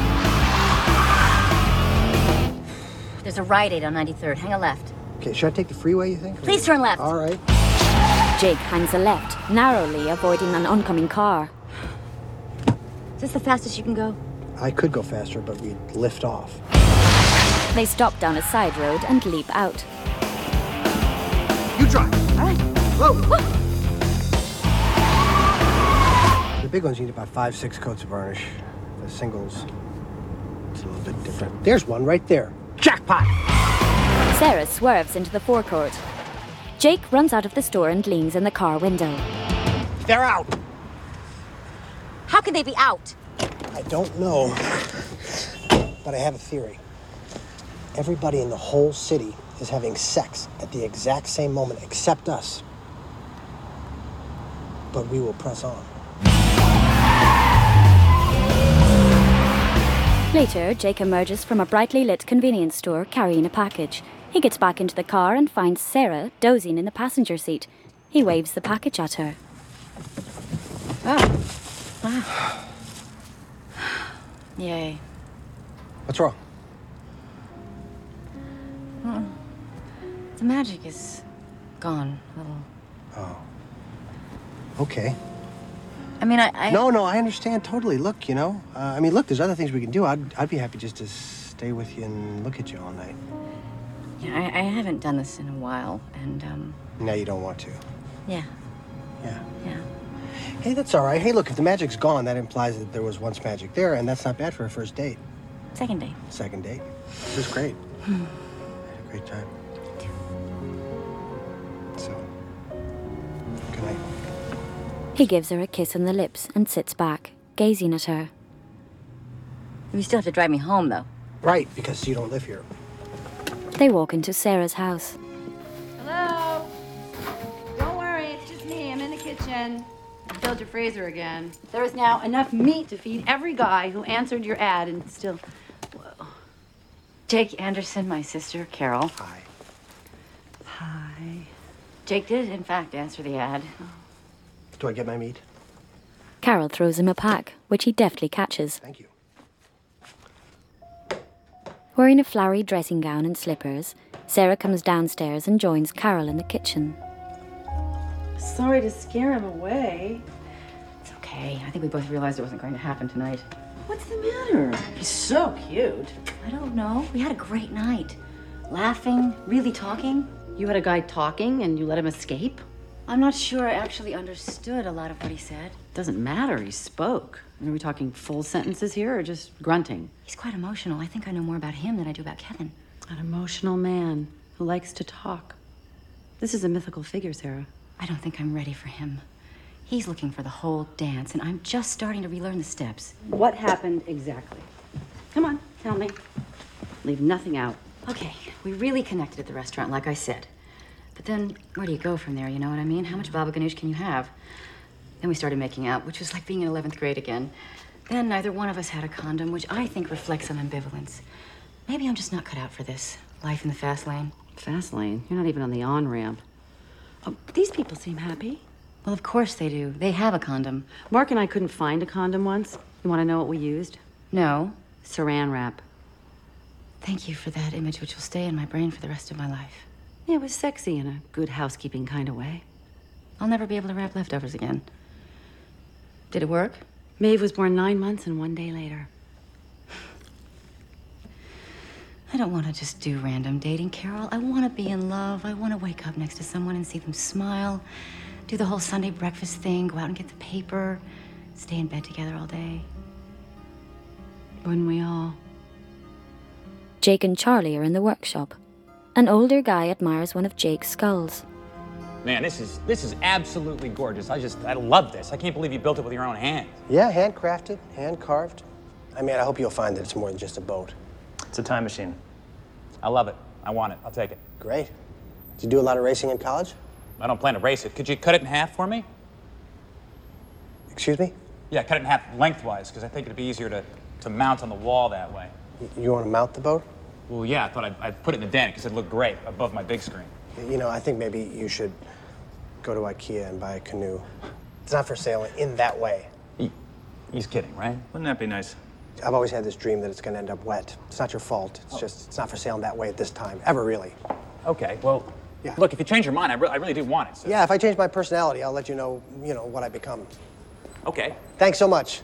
There's a Rite Aid on 93rd. Hang a left. Okay, should I take the freeway, you think? Please turn left. All right. Jake hangs a left, narrowly avoiding an oncoming car. Is this the fastest you can go? I could go faster, but we'd lift off. They stop down a side road and leap out. You drive. All right. Whoa. The big ones need about 5, 6 coats of varnish. The singles, it's a little bit different. There's one right there. Jackpot! Sarah swerves into the forecourt. Jake runs out of the store and leans in the car window. They're out. How can they be out? I don't know, but I have a theory. Everybody in the whole city is having sex at the exact same moment except us. But we will press on. Later, Jake emerges from a brightly lit convenience store carrying a package. He gets back into the car and finds Sarah dozing in the passenger seat. He waves the package at her. Oh. Wow. Yay. What's wrong? The magic is gone a little. Oh. Okay. I mean, I... No, I understand totally. Look, you know, look, there's other things we can do. I'd be happy just to stay with you and look at you all night. Yeah, I haven't done this in a while, and, Now you don't want to. Yeah. Yeah. Yeah. Hey, that's all right. Hey, look, if the magic's gone, that implies that there was once magic there, and that's not bad for a first date. Second date. Second date. This is great. I had a great time. So, good night. He gives her a kiss on the lips and sits back, gazing at her. You still have to drive me home, though. Right, because you don't live here. They walk into Sarah's house. Hello? Don't worry, it's just me. I'm in the kitchen. I filled your freezer again. There is now enough meat to feed every guy who answered your ad and still... Whoa. Jake Anderson, my sister, Carol. Hi. Hi. Jake did, in fact, answer the ad. Do I get my meat? Carol throws him a pack, which he deftly catches. Thank you. Wearing a flowery dressing gown and slippers, Sarah comes downstairs and joins Carol in the kitchen. Sorry to scare him away. It's okay. I think we both realized it wasn't going to happen tonight. What's the matter? He's so cute. I don't know. We had a great night. Laughing, really talking. You had a guy talking and you let him escape? I'm not sure I actually understood a lot of what he said. Doesn't matter, he spoke. Are we talking full sentences here or just grunting? He's quite emotional. I think I know more about him than I do about Kevin. An emotional man who likes to talk. This is a mythical figure, Sarah. I don't think I'm ready for him. He's looking for the whole dance, and I'm just starting to relearn the steps. What happened exactly? Come on, tell me. Leave nothing out. Okay, we really connected at the restaurant, like I said. But then, where do you go from there, you know what I mean? How much baba ganoush can you have? Then we started making out, which was like being in 11th grade again. Then neither one of us had a condom, which I think reflects some ambivalence. Maybe I'm just not cut out for this. Life in the fast lane. Fast lane? You're not even on the on-ramp. Oh, these people seem happy. Well, of course they do. They have a condom. Mark and I couldn't find a condom once. You want to know what we used? No. Saran wrap. Thank you for that image, which will stay in my brain for the rest of my life. Yeah, it was sexy in a good housekeeping kind of way. I'll never be able to wrap leftovers again. Did it work? Maeve was born 9 months and 1 day later. I don't want to just do random dating, Carol. I want to be in love. I want to wake up next to someone and see them smile, do the whole Sunday breakfast thing, go out and get the paper, stay in bed together all day. Wouldn't we all? Jake and Charlie are in the workshop. An older guy admires one of Jake's skulls. Man, this is absolutely gorgeous. I love this. I can't believe you built it with your own hands. Yeah, handcrafted, hand-carved. I mean, I hope you'll find that it's more than just a boat. It's a time machine. I love it. I want it. I'll take it. Great. Did you do a lot of racing in college? I don't plan to race it. Could you cut it in half for me? Excuse me? Yeah, cut it in half lengthwise, because I think it'd be easier to mount on the wall that way. You want to mount the boat? Well, yeah, I thought I'd put it in the den, because it'd look great above my big screen. You know, I think maybe you should go to IKEA and buy a canoe. It's not for sale in that way. He's kidding, right? Wouldn't that be nice? I've always had this dream that it's going to end up wet. It's not your fault. It's just, it's not for sale in that way at this time. Ever, really. Okay, well, yeah. Look, if you change your mind, I really do want it. So. Yeah, if I change my personality, I'll let you know, what I become. Okay. Thanks so much.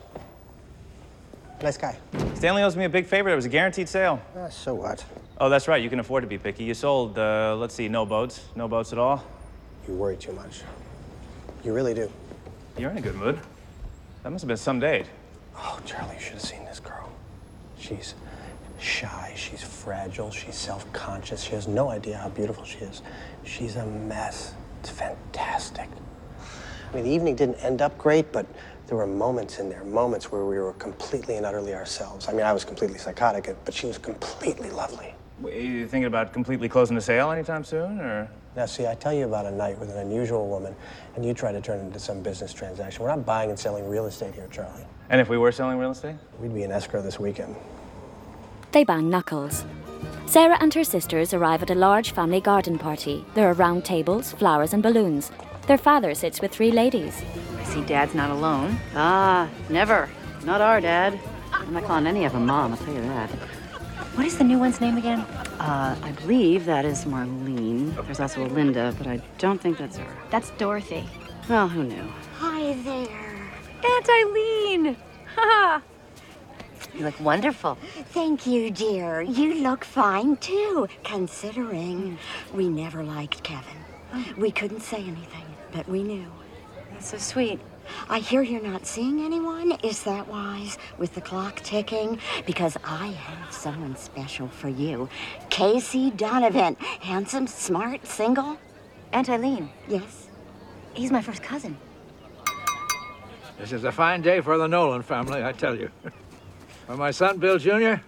Nice guy. Stanley owes me a big favor. It was a guaranteed sale. So what? Oh, that's right. You can afford to be picky. You sold, let's see, no boats. No boats at all. You worry too much. You really do. You're in a good mood. That must have been some date. Oh, Charlie, you should have seen this girl. She's shy, she's fragile, she's self-conscious. She has no idea how beautiful she is. She's a mess. It's fantastic. I mean, the evening didn't end up great, but there were moments in there, moments where we were completely and utterly ourselves. I mean, I was completely psychotic, but she was completely lovely. Are you thinking about completely closing the sale anytime soon, or? Now, see, I tell you about a night with an unusual woman, and you try to turn it into some business transaction. We're not buying and selling real estate here, Charlie. And if we were selling real estate? We'd be in escrow this weekend. They bang knuckles. Sarah and her sisters arrive at a large family garden party. There are round tables, flowers and balloons. Their father sits with 3 ladies. I see Dad's not alone. Ah, never. Not our Dad. I'm not calling any of them Mom, I'll tell you that. What is the new one's name again? I believe that is Marlene. There's also a Linda, but I don't think that's her. That's Dorothy. Well, who knew? Hi there. Aunt Eileen! Ha! You look wonderful. Thank you, dear. You look fine, too, considering we never liked Kevin. We couldn't say anything, but we knew. That's so sweet. I hear you're not seeing anyone. Is that wise? With the clock ticking? Because I have someone special for you. Casey Donovan. Handsome, smart, single. Aunt Eileen. Yes. He's my first cousin. This is a fine day for the Nolan family, I tell you. For my son, Bill Jr.,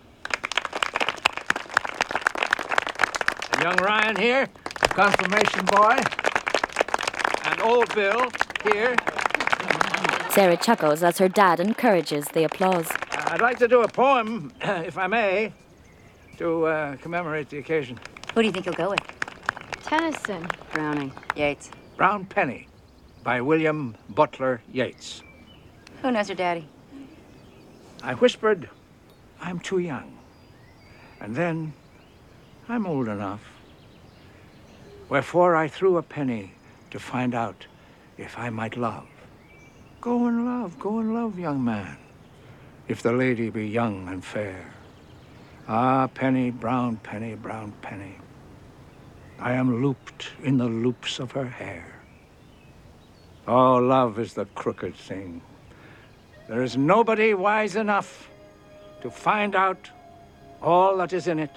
and young Ryan here, confirmation boy, and old Bill here. Sarah chuckles as her dad encourages the applause. I'd like to do a poem, if I may, to commemorate the occasion. Who do you think you'll go with? Tennyson. Browning. Yeats. Brown Penny by William Butler Yeats. Who knows her daddy? I whispered, I'm too young. And then, I'm old enough. Wherefore I threw a penny to find out if I might love. Go and love, young man, if the lady be young and fair. Ah, penny, brown penny, brown penny, I am looped in the loops of her hair. Oh, love is the crooked thing. There is nobody wise enough to find out all that is in it.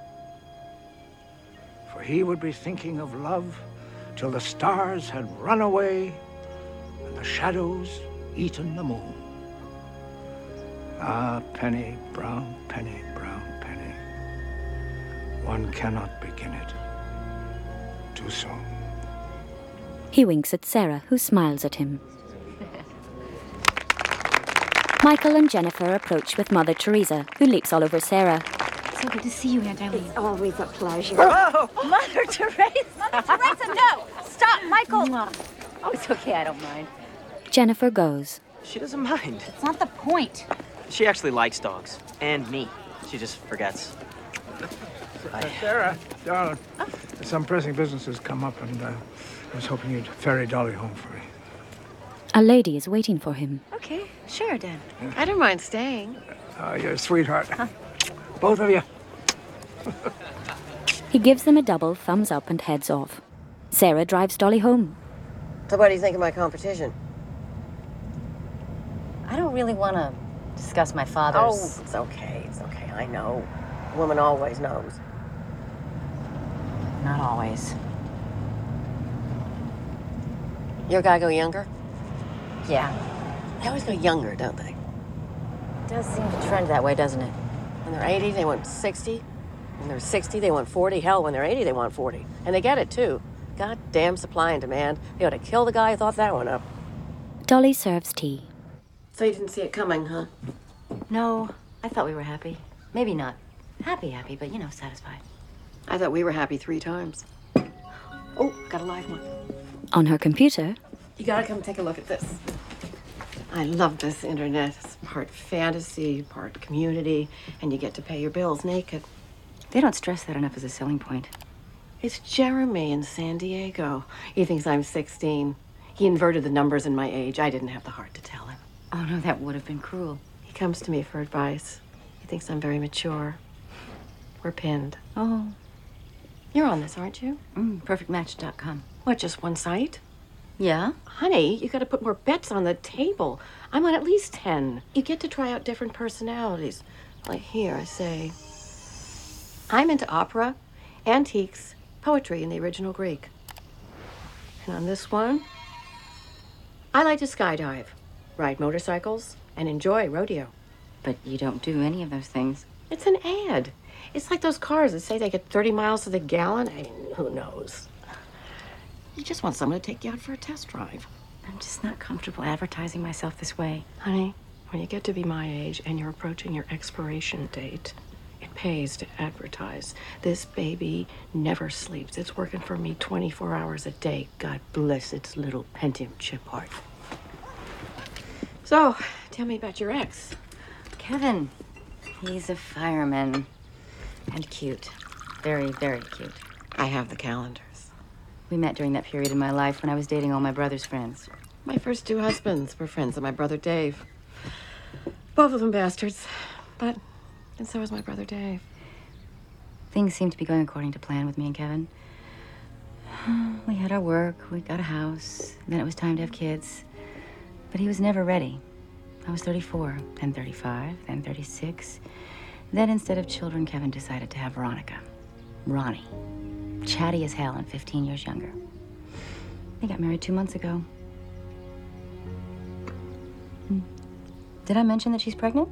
For he would be thinking of love till the stars had run away and the shadows eaten the moon. Ah, penny, brown penny, brown penny, one cannot begin it too soon. He winks at Sarah, who smiles at him. Michael and Jennifer approach with Mother Teresa, who leaps all over Sarah. So good to see you, Aunt Eileen. It's always a pleasure. Oh, Mother Teresa! Mother Teresa, no! Stop, Michael! Oh, it's okay, I don't mind. Jennifer goes. She doesn't mind. It's not the point. She actually likes dogs. And me. She just forgets. Sarah, darling, some pressing business has come up, and I was hoping you'd ferry Dolly home for me. A lady is waiting for him. Okay, sure, Dad. I don't mind staying. You're a sweetheart. Both of you. He gives them a double thumbs up and heads off. Sarah drives Dolly home. So what do you think of my competition? I don't really want to discuss my father's... Oh, it's okay, I know. A woman always knows. Not always. Your guy go younger? Yeah. They always go younger, don't they? It does seem to trend that way, doesn't it? When they're 80, they want 60. When they're 60, they want 40. Hell, when they're 80, they want 40. And they get it, too. Goddamn supply and demand. They ought to kill the guy who thought that one up. Dolly serves tea. So you didn't see it coming, huh? No, I thought we were happy. Maybe not happy, but, you know, satisfied. I thought we were happy 3 times. Oh, got a live one. On her computer... You gotta come take a look at this. I love this internet. It's part fantasy, part community, and you get to pay your bills naked. They don't stress that enough as a selling point. It's Jeremy in San Diego. He thinks I'm 16. He inverted the numbers in my age. I didn't have the heart to tell him. Oh, no, that would have been cruel. He comes to me for advice. He thinks I'm very mature. We're pinned. Oh. You're on this, aren't you? Perfectmatch.com. What, just one site? Yeah? Honey, you gotta put more bets on the table. I'm on at least 10. You get to try out different personalities. Like here, I say, I'm into opera, antiques, poetry in the original Greek. And on this one, I like to skydive, ride motorcycles, and enjoy rodeo. But you don't do any of those things. It's an ad. It's like those cars that say they get 30 miles to the gallon. I mean, who knows? You just want someone to take you out for a test drive. I'm just not comfortable advertising myself this way. Honey, when you get to be my age and you're approaching your expiration date, it pays to advertise. This baby never sleeps. It's working for me 24 hours a day. God bless its little Pentium chip heart. So, tell me about your ex. Kevin. He's a fireman. And cute. Very, very cute. I have the calendars. We met during that period in my life when I was dating all my brother's friends. My first 2 husbands were friends of my brother Dave. Both of them bastards. And so was my brother Dave. Things seemed to be going according to plan with me and Kevin. We had our work, we got a house, then it was time to have kids. But he was never ready. I was 34, then 35, then 36. Then instead of children, Kevin decided to have Veronica. Ronnie. Chatty as hell and 15 years younger. They got married 2 months ago. Did I mention that she's pregnant?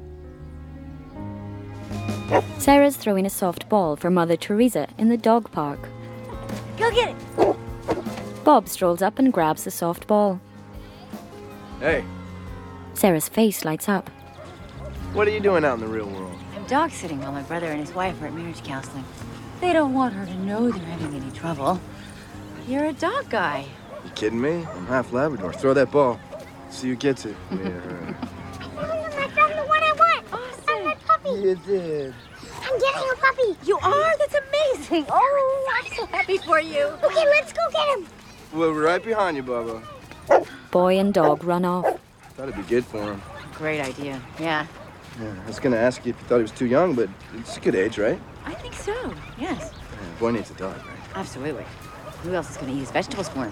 Sarah's throwing a soft ball for Mother Teresa in the dog park. Go get it! Bob strolls up and grabs the soft ball. Hey, Sarah's face lights up. what are you doing out in the real world? I'm dog sitting while my brother and his wife are at marriage counseling. They don't want her to know they're having any trouble. You're a dog guy. You kidding me? I'm half Labrador. Throw that ball. See who gets it. Yeah. I found the one I want. Awesome. I found that puppy. You did. I'm getting a puppy. You are? That's amazing. Oh, I'm so happy for you. Okay, let's go get him. Well, we're right behind you, Bubba. Boy and dog run off. Thought it'd be good for him. Great idea. Yeah. Yeah, I was gonna ask you if you thought he was too young, but it's a good age, right? I think so. Yes. Yeah, boy needs a dog, right? Absolutely. Who else is going to eat his vegetables for him?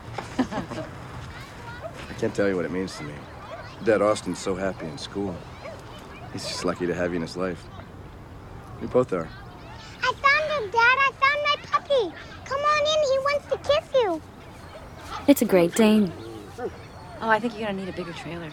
I can't tell you what it means to me. Dad Austin's so happy in school. He's just lucky to have you in his life. We both are. I found him, Dad. I found my puppy. Come on in. He wants to kiss you. It's a Great Dane. Oh, I think you're going to need a bigger trailer.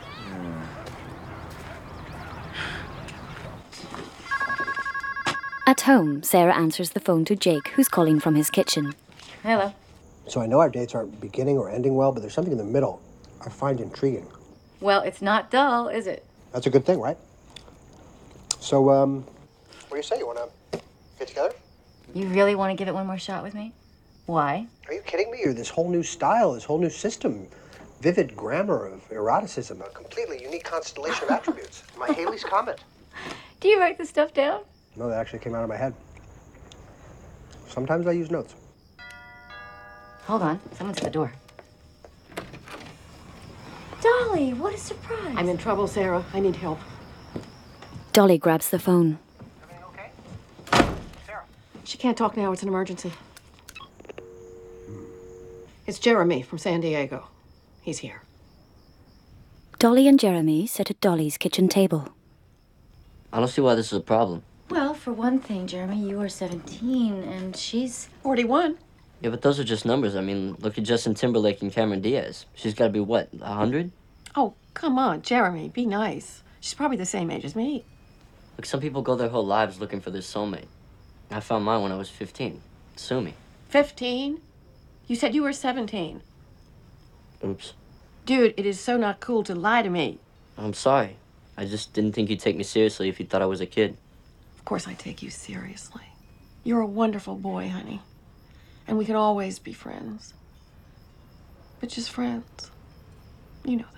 At home, Sarah answers the phone to Jake, who's calling from his kitchen. Hello. So I know our dates aren't beginning or ending well, but there's something in the middle I find intriguing. Well, it's not dull, is it? That's a good thing, right? So, what do you say? You want to get together? You really want to give it one more shot with me? Why? Are you kidding me? Or this whole new style, this whole new system, vivid grammar of eroticism, a completely unique constellation of attributes. My Haley's Comet. Do you write this stuff down? No, that actually came out of my head. Sometimes I use notes. Hold on. Someone's at the door. Dolly, what a surprise. I'm in trouble, Sarah. I need help. Dolly grabs the phone. She can't talk now. It's an emergency. It's Jeremy from San Diego. He's here. Dolly and Jeremy sit at Dolly's kitchen table. I don't see why this is a problem. Well, for one thing, Jeremy, you are 17 and she's 41. Yeah, but those are just numbers. I mean, look at Justin Timberlake and Cameron Diaz. She's got to be, what, 100? Oh, come on, Jeremy, be nice. She's probably the same age as me. Look, some people go their whole lives looking for their soulmate. I found mine when I was 15. Sue me. 15? You said you were 17. Oops. Dude, it is so not cool to lie to me. I'm sorry. I just didn't think you'd take me seriously if you thought I was a kid. Of course I take you seriously. You're a wonderful boy, honey. And we can always be friends. But just friends. You know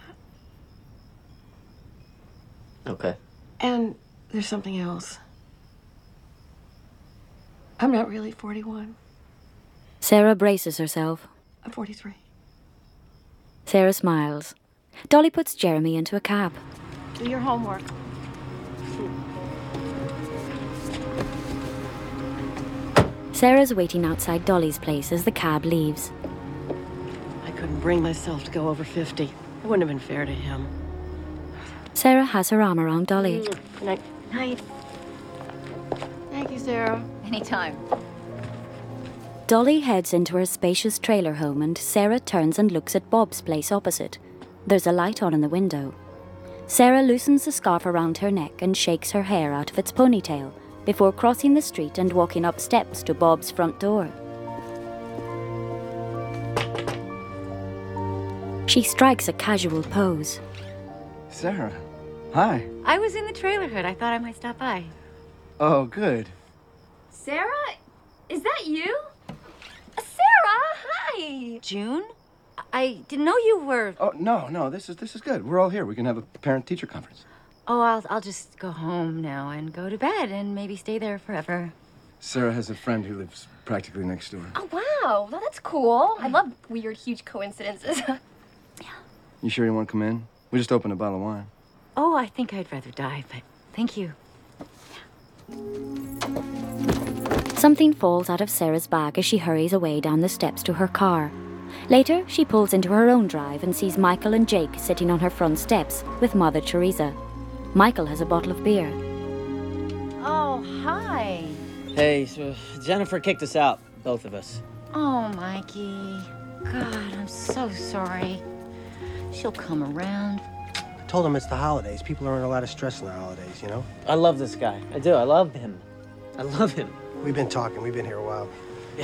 that. Okay. And there's something else. I'm not really 41. Sarah braces herself. I'm 43. Sarah smiles. Dolly puts Jeremy into a cab. Do your homework. Sarah's waiting outside Dolly's place as the cab leaves. I couldn't bring myself to go over 50. It wouldn't have been fair to him. Sarah has her arm around Dolly. Good night. Night. Thank you, Sarah. Anytime. Dolly heads into her spacious trailer home and Sarah turns and looks at Bob's place opposite. There's a light on in the window. Sarah loosens the scarf around her neck and shakes her hair out of its ponytail before crossing the street and walking up steps to Bob's front door. She strikes a casual pose. Sarah, hi. I was in the trailer hood. I thought I might stop by. Oh, good. Sarah? Is that you? Sarah, hi! June? I didn't know you were... Oh, no, this is good. We're all here. We can have a parent-teacher conference. Oh, I'll just go home now and go to bed and maybe stay there forever. Sarah has a friend who lives practically next door. Oh, wow. Well, that's cool. I love weird, huge coincidences. You sure you want to come in? We just opened a bottle of wine. Oh, I think I'd rather die, but thank you. Something falls out of Sarah's bag as she hurries away down the steps to her car. Later, she pulls into her own drive and sees Michael and Jake sitting on her front steps with Mother Teresa. Michael has a bottle of beer. Oh, hi. Hey, so Jennifer kicked us out, both of us. Oh, Mikey. God, I'm so sorry. She'll come around. I told him it's the holidays. People are under a lot of stress in the holidays, you know? I love this guy. I do. I love him. I love him. We've been talking. We've been here a while. Yeah.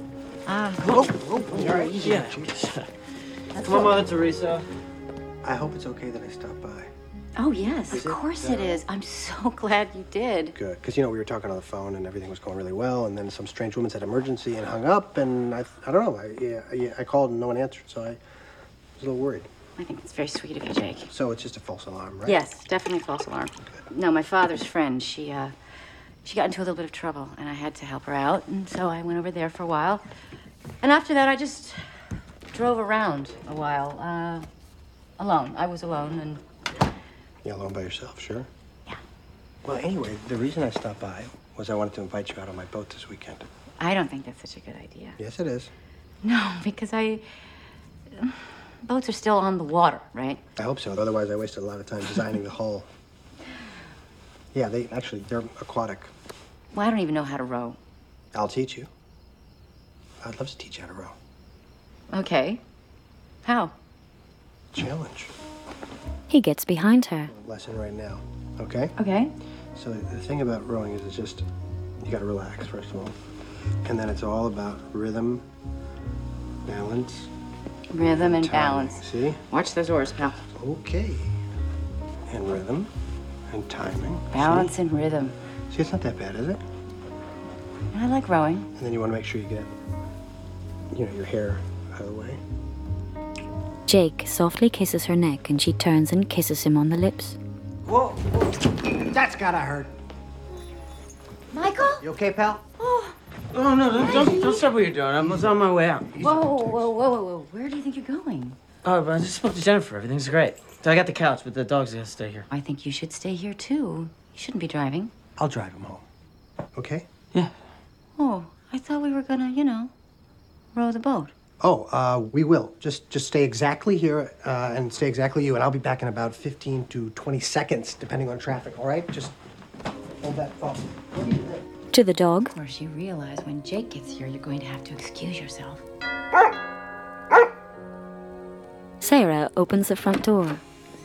You all right? Yeah. Come on, Mother Teresa. I hope it's okay that I stopped by. Oh, yes, of course it is. I'm so glad you did. Good, because, you know, we were talking on the phone and everything was going really well, and then some strange woman said emergency and hung up, and I don't know. I called and no one answered, so I was a little worried. I think it's very sweet of you, Jake. So it's just a false alarm, right? Yes, definitely false alarm. No, my father's friend, she got into a little bit of trouble, and I had to help her out, and so I went over there for a while. And after that, I just drove around a while, alone. I was alone, and... You alone by yourself, sure? Yeah. Well, anyway, the reason I stopped by was I wanted to invite you out on my boat this weekend. I don't think that's such a good idea. Yes, it is. No, because boats are still on the water, right? I hope so. Otherwise, I wasted a lot of time designing the hull. Yeah, they're aquatic. Well, I don't even know how to row. I'll teach you. I'd love to teach you how to row. Okay. How? Challenge. He gets behind her. Lesson right now, okay? Okay. So the thing about rowing is it's just, you gotta relax, first of all. And then it's all about rhythm, balance. Rhythm and timing. balance. See? Watch those oars, pal. Okay. And rhythm and timing. Balance See? and rhythm. See, it's not that bad, is it? I like rowing. And then you want to make sure you get, you know, your hair out of the way. Jake softly kisses her neck and she turns and kisses him on the lips. Whoa, that's gotta hurt. Michael? You okay, pal? Oh. Oh, no, don't stop what you're doing. I was on my way out. Whoa. Where do you think you're going? Oh, but I just spoke to Jennifer. Everything's great. I got the couch, but the dog's gonna stay here. I think you should stay here, too. You shouldn't be driving. I'll drive him home. Okay? Yeah. Oh, I thought we were gonna, you know, row the boat. Oh, we will. Just stay exactly here and stay exactly you, and I'll be back in about 15 to 20 seconds, depending on traffic, all right? Just hold that thought. To the dog. Of course, you realize when Jake gets here, you're going to have to excuse yourself. Sarah opens the front door.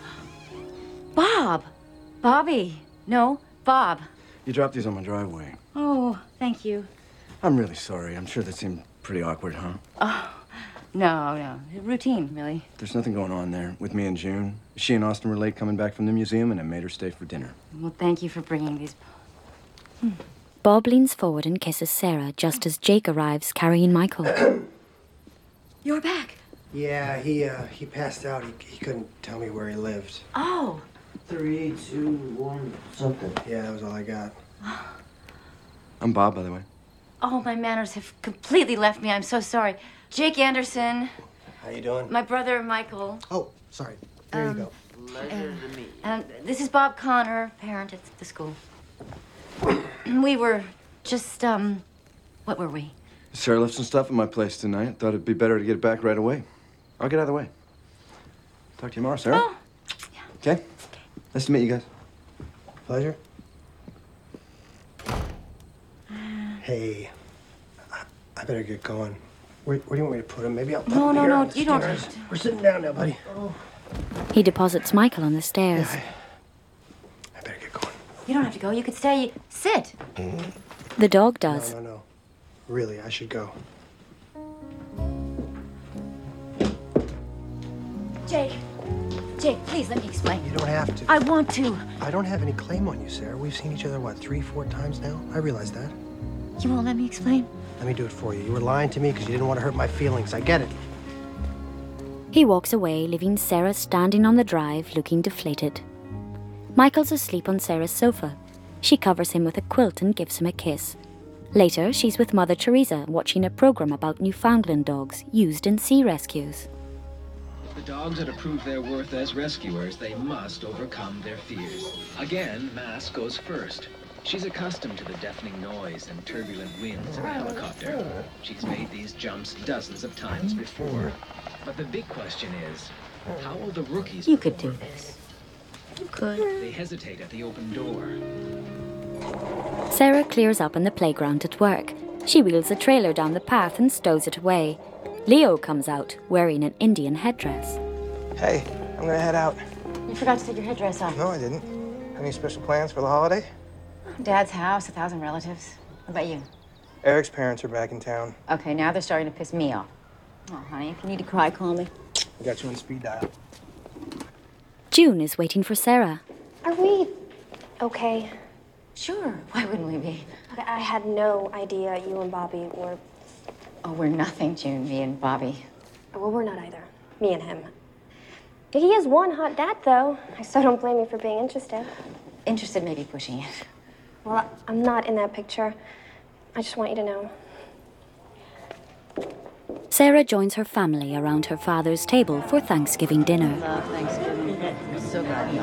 Bob! Bobby! No, Bob. You dropped these on my driveway. Oh, thank you. I'm really sorry. I'm sure that seemed pretty awkward, huh? Oh, no. Routine, really. There's nothing going on there with me and June. She and Austin were late coming back from the museum, and I made her stay for dinner. Well, thank you for bringing these. Bob leans forward and kisses Sarah just as Jake arrives carrying Michael. You're back. Yeah, he passed out. He couldn't tell me where he lived. Oh. 3, 2, 1, something. Yeah, that was all I got. I'm Bob, by the way. Oh, my manners have completely left me. I'm so sorry. Jake Anderson. How you doing? My brother, Michael. Oh, sorry. There you go. Pleasure to meet you. And this is Bob Connor, parent at the school. We were just, what were we? Sarah left some stuff at my place tonight. Thought it'd be better to get it back right away. I'll get out of the way. Talk to you tomorrow, Sarah. Oh. Okay? Nice to meet you guys. Pleasure. Hey, I better get going. Where do you want me to put him? Maybe I'll put him here No, on the you don't stairs. have to. We're sitting down now, buddy. He deposits Michael on the stairs. I better get going. You don't have to go. You could stay. Sit. The dog does. No. Really, I should go. Jake, please let me explain. You don't have to. I want to. I don't have any claim on you, Sarah. We've seen each other, what, 3, 4 times now? I realize that. You won't let me explain? Let me do it for you. You were lying to me because you didn't want to hurt my feelings. I get it. He walks away, leaving Sarah standing on the drive, looking deflated. Michael's asleep on Sarah's sofa. She covers him with a quilt and gives him a kiss. Later, she's with Mother Teresa, watching a program about Newfoundland dogs used in sea rescues. For dogs that prove their worth as rescuers, they must overcome their fears. Again, Mass goes first. She's accustomed to the deafening noise and turbulent winds of a helicopter. She's made these jumps dozens of times before. But the big question is, how will the rookies... You could do this. You could. They hesitate at the open door. Sarah clears up in the playground at work. She wheels a trailer down the path and stows it away. Leo comes out, wearing an Indian headdress. Hey, I'm gonna head out. You forgot to take your headdress off. No, I didn't. Any special plans for the holiday? Dad's house, 1,000 relatives. What about you? Eric's parents are back in town. Okay, now they're starting to piss me off. Oh, honey, if you need to cry, call me. I got you on speed dial. June is waiting for Sarah. Are we okay? Sure, why wouldn't we be? Okay, I had no idea you and Bobby were... Oh, we're nothing, June, me and Bobby. Well, we're not either. Me and him. He is one hot dad, though. I so don't blame you for being interested. Interested may be pushing it. Well, I'm not in that picture. I just want you to know. Sarah joins her family around her father's table for Thanksgiving dinner. Love Thanksgiving. So glad.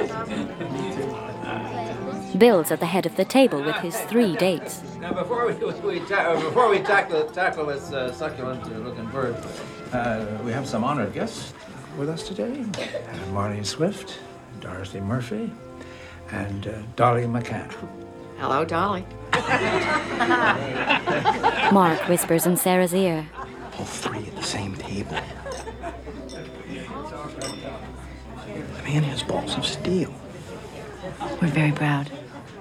Bill's at the head of the table with his 3 dates. Now, before we tackle this succulent-looking bird, We have some honored guests with us today. Marlene Swift, Dorothy Murphy, and Dolly McCann. Hello, Dolly. Mark whispers in Sarah's ear. all three at the same table. The man has balls of steel. We're very proud.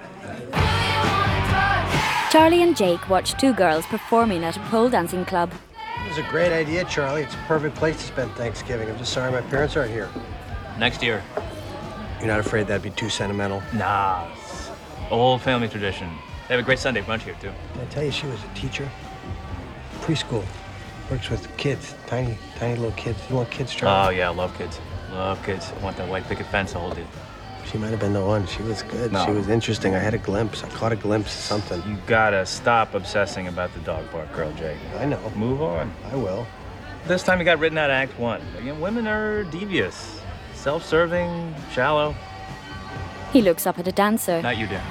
Charlie and Jake watch two girls performing at a pole dancing club. It was a great idea, Charlie. It's a perfect place to spend Thanksgiving. I'm just sorry my parents aren't here. Next year. You're not afraid that'd be too sentimental? Nah, it's old family tradition. They have a great Sunday brunch here, too. Did I tell you she was a teacher? Preschool. Works with kids, tiny little kids. You want kids, Charlie? Oh, yeah, I love kids. Love kids. I want that white picket fence to hold you. She might have been the one. She was good. No. She was interesting. I had a glimpse. I caught a glimpse of something. You gotta stop obsessing about the dog bark girl, Jake. I know. Move on. I will. This time you got written out of Act 1. Again, women are devious, self-serving, shallow. He looks up at a dancer. Not you, dear.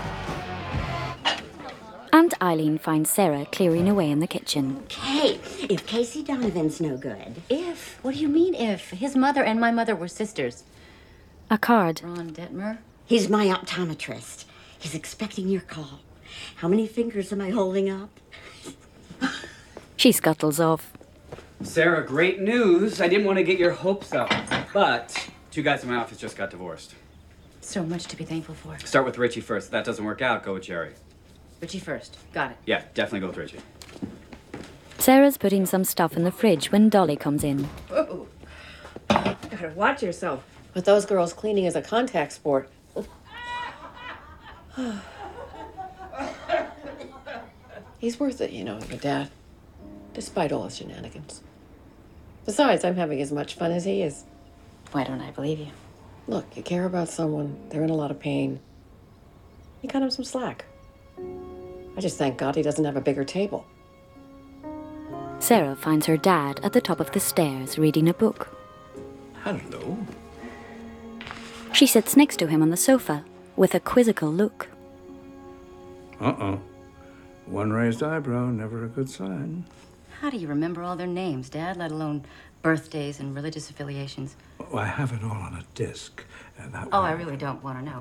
Aunt Eileen finds Sarah clearing away in the kitchen. Hey, if Casey Donovan's no good. If? What do you mean if? His mother and my mother were sisters. A card. Ron Detmer? He's my optometrist. He's expecting your call. How many fingers am I holding up? She scuttles off. Sarah, great news. I didn't want to get your hopes up, but 2 guys in my office just got divorced. So much to be thankful for. Start with Richie first. If that doesn't work out, go with Jerry. Richie first. Got it. Yeah, definitely go with Richie. Sarah's putting some stuff in the fridge when Dolly comes in. Whoa. You gotta watch yourself. With those girls, cleaning is a contact sport. He's worth it, you know, your dad. Despite all his shenanigans. Besides, I'm having as much fun as he is. Why don't I believe you? Look, you care about someone, they're in a lot of pain. You cut him some slack. I just thank God he doesn't have a bigger table. Sarah finds her dad at the top of the stairs reading a book. Hello. She sits next to him on the sofa with a quizzical look. Uh-oh. One raised eyebrow, never a good sign. How do you remember all their names, Dad, let alone birthdays and religious affiliations? Oh, I have it all on a disc. Oh, I really don't want to know.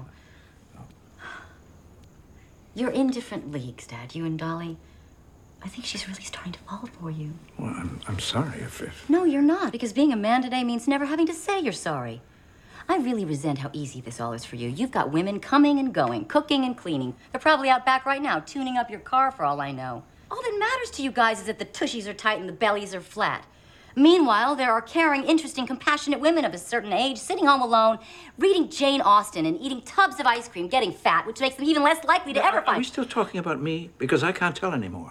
You're in different leagues, Dad, you and Dolly. I think she's really starting to fall for you. Well, I'm sorry if... No, you're not, because being a man today means never having to say you're sorry. I really resent how easy this all is for you. You've got women coming and going, cooking and cleaning. They're probably out back right now, tuning up your car for all I know. All that matters to you guys is that the tushies are tight and the bellies are flat. Meanwhile, there are caring, interesting, compassionate women of a certain age sitting home alone, reading Jane Austen and eating tubs of ice cream, getting fat, which makes them even less likely to ever Are find... we still talking about me? Because I can't tell anymore.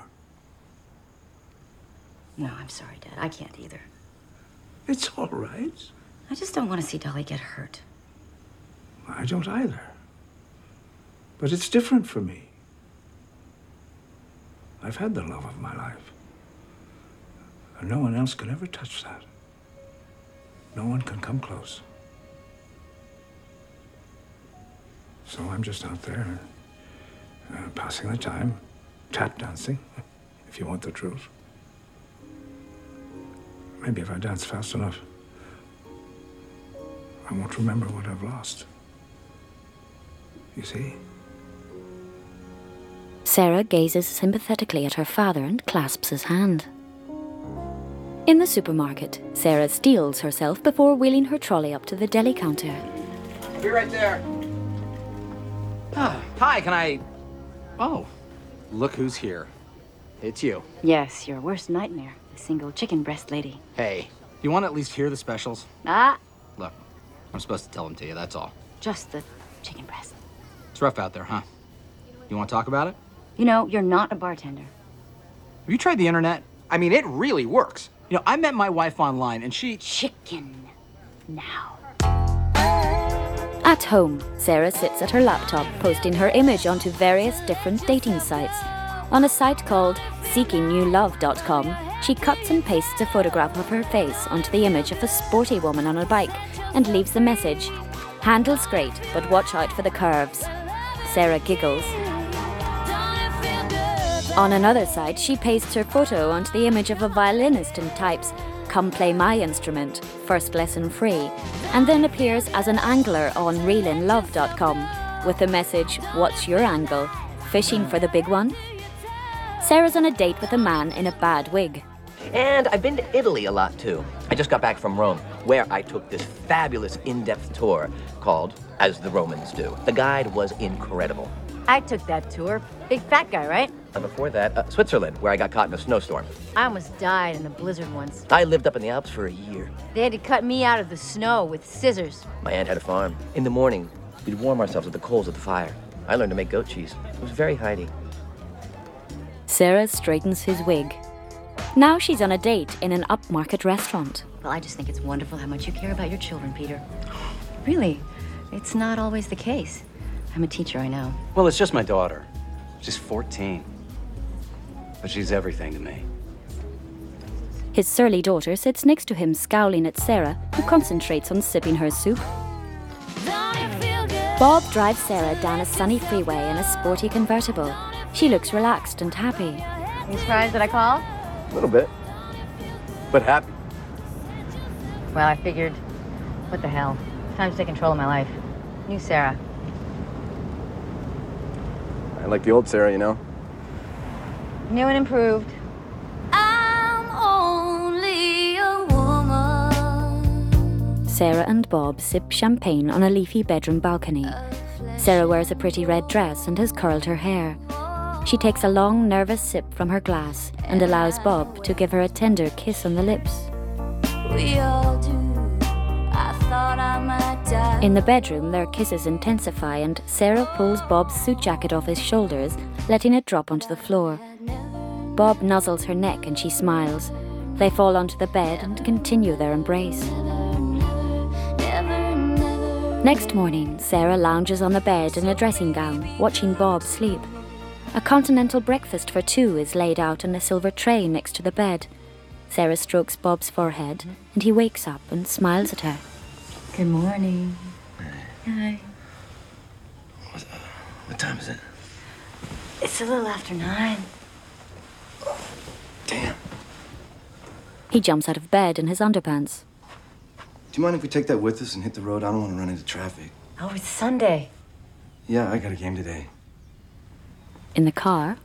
No, I'm sorry, Dad. I can't either. It's all right. I just don't want to see Dolly get hurt. I don't either. But it's different for me. I've had the love of my life. And no one else can ever touch that. No one can come close. So I'm just out there Passing the time, tap dancing, if you want the truth. Maybe if I dance fast enough, I won't remember what I've lost. You see? Sarah gazes sympathetically at her father and clasps his hand. In the supermarket, Sarah steels herself before wheeling her trolley up to the deli counter. I'll be right there. Hi, can I... Oh, look who's here. It's you. Yes, your worst nightmare, the single chicken breast lady. Hey, you want to at least hear the specials? Ah, Look, I'm supposed to tell them to you, that's all. just the chicken breast. It's rough out there, huh? You want to talk about it? You know, you're not a bartender. Have you tried the internet? I mean, it really works. You know, I met my wife online and she... Chicken. Now. At home, Sarah sits at her laptop posting her image onto various different dating sites. On a site called seekingnewlove.com, she cuts and pastes a photograph of her face onto the image of a sporty woman on a bike and leaves the message, "Handles great, but watch out for the curves." Sarah giggles. On another site, she pastes her photo onto the image of a violinist and types, "Come play my instrument, first lesson free," and then appears as an angler on reelinlove.com with the message, "What's your angle? Fishing for the big one?" Sarah's on a date with a man in a bad wig. And I've been to Italy a lot, too. I just got back from Rome, where I took this fabulous in-depth tour called As the Romans Do. The guide was incredible. I took that tour. Big fat guy, right? And before that, Switzerland, where I got caught in a snowstorm. I almost died in a blizzard once. I lived up in the Alps for a year. They had to cut me out of the snow with scissors. My aunt had a farm. In the morning, we'd warm ourselves at the coals of the fire. I learned to make goat cheese. It was very Heidi. Sarah straightens his wig. Now she's on a date in an upmarket restaurant. Well, I just think it's wonderful how much you care about your children, Peter. Really, it's not always the case. I'm a teacher, I know. Well, it's just my daughter. She's 14. But she's everything to me. His surly daughter sits next to him, scowling at Sarah, who concentrates on sipping her soup. Bob drives Sarah down a sunny freeway in a sporty convertible. She looks relaxed and happy. You surprised that I called? A little bit. But happy. Well, I figured, what the hell? Time to take control of my life. New Sarah. I like the old Sarah, you know. New and improved. Sarah and Bob sip champagne on a leafy bedroom balcony. Sarah wears a pretty red dress and has curled her hair. She takes a long, nervous sip from her glass and allows Bob to give her a tender kiss on the lips. We all do. I thought I might die. In the bedroom, their kisses intensify and Sarah pulls Bob's suit jacket off his shoulders, letting it drop onto the floor. Bob nuzzles her neck and she smiles. They fall onto the bed and continue their embrace. Next morning, Sarah lounges on the bed in a dressing gown, watching Bob sleep. A continental breakfast for two is laid out on a silver tray next to the bed. Sarah strokes Bob's forehead, and he wakes up and smiles at her. Good morning. Hi. What time is it? It's a little after 9. Damn. He jumps out of bed in his underpants. Do you mind if we take that with us and hit the road? I don't want to run into traffic. Oh, it's Sunday. Yeah, I got a game today. In the car,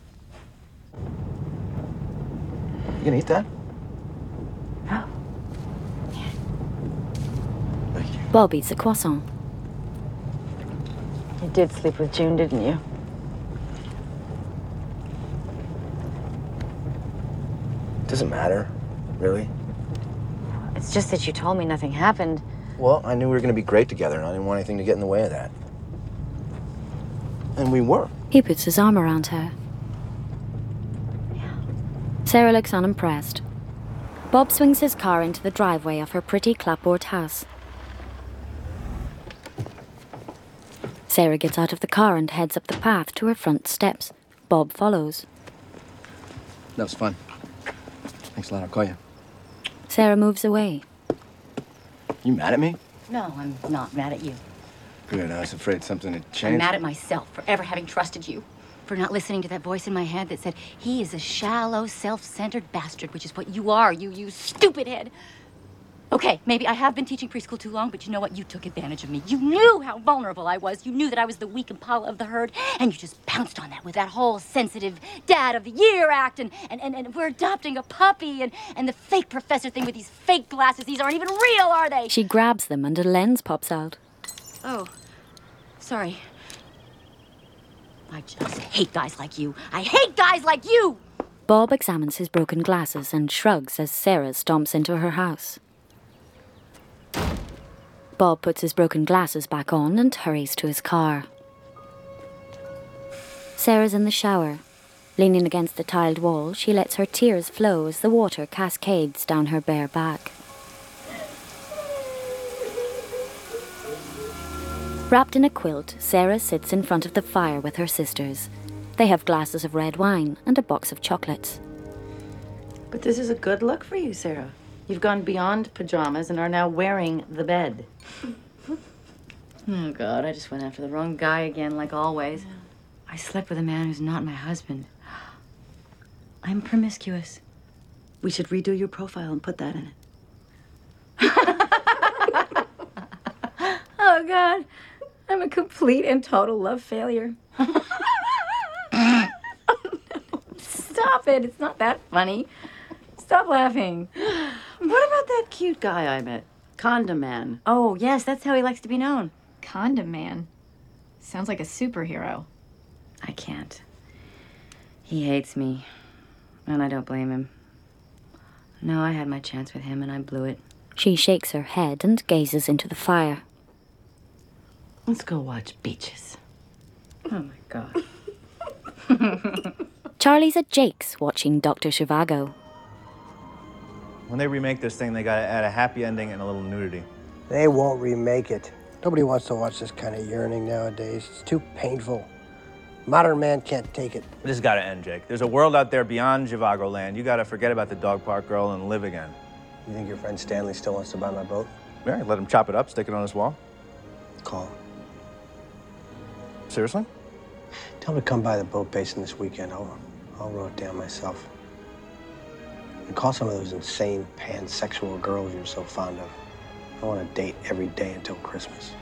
You gonna eat that? Oh. Bob eats a croissant. You did sleep with June, didn't you? Doesn't matter, really. It's just that you told me nothing happened. Well, I knew we were gonna be great together, and I didn't want anything to get in the way of that. And we were. He puts his arm around her. Sarah looks unimpressed. Bob swings his car into the driveway of her pretty clapboard house. Sarah gets out of the car and heads up the path to her front steps. Bob follows. That was fun. Thanks a lot, I'll call you. Sarah moves away. You mad at me? No, I'm not mad at you. Good, I was afraid something had I'm changed. mad at myself for ever having trusted you. For not listening to that voice in my head that said, he is a shallow, self-centered bastard, which is what you are, you stupid head. Okay, maybe I have been teaching preschool too long, but you know what? You took advantage of me. You knew how vulnerable I was. You knew that I was the weak Impala of the herd, and you just pounced on that with that whole sensitive Dad of the Year act, and we're adopting a puppy, and the fake professor thing with these fake glasses. These aren't even real, are they? She grabs them and a lens pops out. Oh, sorry. I just hate guys like you. I hate guys like you! Bob examines his broken glasses and shrugs as Sarah stomps into her house. Bob puts his broken glasses back on and hurries to his car. Sarah's in the shower. Leaning against the tiled wall, she lets her tears flow as the water cascades down her bare back. Wrapped in a quilt, Sarah sits in front of the fire with her sisters. They have glasses of red wine and a box of chocolates. But this is a good look for you, Sarah. You've gone beyond pajamas and are now wearing the bed. Oh, God, I just went after the wrong guy again, like always. I slept with a man who's not my husband. I'm promiscuous. We should redo your profile and put that in it. Oh, God. I'm a complete and total love failure. Stop it. It's not that funny. Stop laughing. What about that cute guy I met? Condom Man. Oh, yes, that's how he likes to be known. Condom Man. Sounds like a superhero. I can't. He hates me, and I don't blame him. No, I had my chance with him, and I blew it. She shakes her head and gazes into the fire. Let's go watch Beaches. Oh, my God. Charlie's at Jake's watching Dr. Zhivago. When they remake this thing, they gotta add a happy ending and a little nudity. They won't remake it. Nobody wants to watch this kind of yearning nowadays. It's too painful. Modern man can't take it. This has gotta end, Jake. There's a world out there beyond Zhivago land. You gotta forget about the dog park girl and live again. You think your friend Stanley still wants to buy my boat? Yeah, let him chop it up, stick it on his wall. Call him. Seriously? Tell him to come by the boat basin this weekend. I'll row it down myself. And call some of those insane pansexual girls you're so fond of. I want to date every day until Christmas.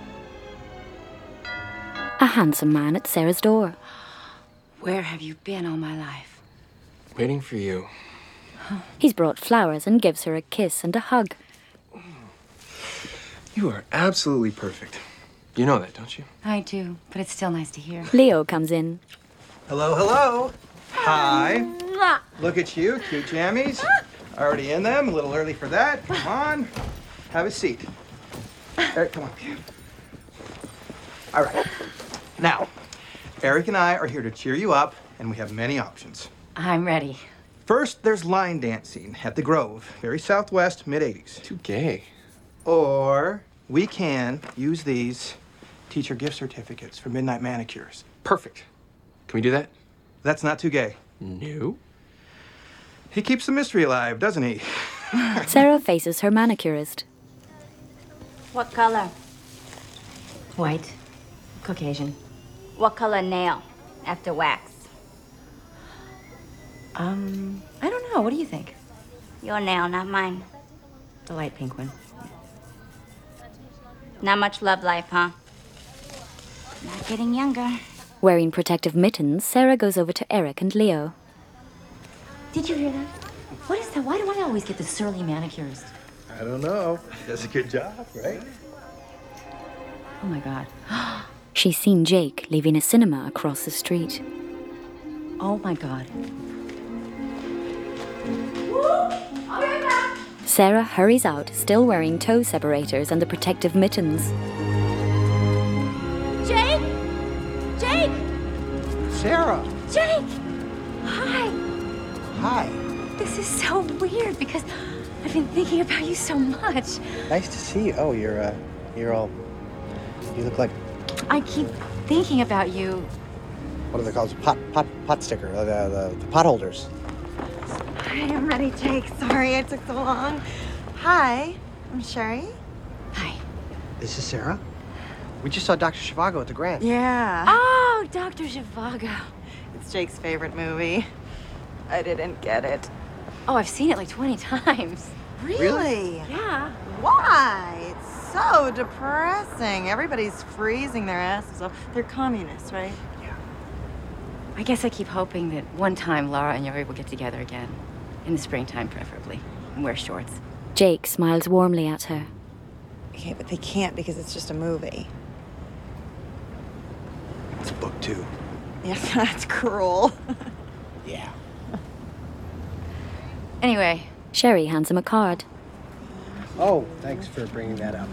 A handsome man at Sarah's door. Where have you been all my life? Waiting for you. He's brought flowers and gives her a kiss and a hug. You are absolutely perfect. You know that, don't you? I do, but it's still nice to hear. Leo comes in. Hello, hello. Hi. Look at you, cute jammies. Already in them, a little early for that. Come on, have a seat. Eric, come on. All right. Now, Eric and I are here to cheer you up, and we have many options. I'm ready. First, there's line dancing at the Grove, very southwest, mid-'80s. Too gay. Or we can use these teacher gift certificates for midnight manicures. Perfect. Can we do that? That's not too gay. No. He keeps the mystery alive, doesn't he? Sarah faces her manicurist. What color? White. Caucasian. What color nail after wax? I don't know. What do you think? Your nail, not mine. The light pink one. Not much love life, huh? Not getting younger. Wearing protective mittens, Sarah goes over to Eric and Leo. Did you hear that? What is that? Why do I always get the surly manicurist? I don't know. Does a good job, right? Oh, my God. She's seen Jake leaving a cinema across the street. Oh, my God. I'll be right back. Sarah hurries out, still wearing toe separators and the protective mittens. Jake? Jake? Sarah! Jake! Hi. Hi. This is so weird because I've been thinking about you so much. Nice to see you. Oh, you're all... You look like... I keep thinking about you. What are they called? Pot sticker. The pot holders. I am ready, Jake. Sorry it took so long. Hi, I'm Sherry. Hi. This is Sarah. We just saw Dr. Zhivago at the Grand. Yeah. Oh, Dr. Zhivago. It's Jake's favorite movie. I didn't get it. Oh, I've seen it like 20 times. Really? Yeah. Why? It's so depressing. Everybody's freezing their asses off. They're communists, right? I guess I keep hoping that one time Laura and Yuri will get together again. In the springtime, preferably. And wear shorts. Jake smiles warmly at her. Okay, but they can't because it's just a movie. It's book 2. Yes, that's cruel. Yeah. Anyway. Sherry hands him a card. Oh, thanks for bringing that up.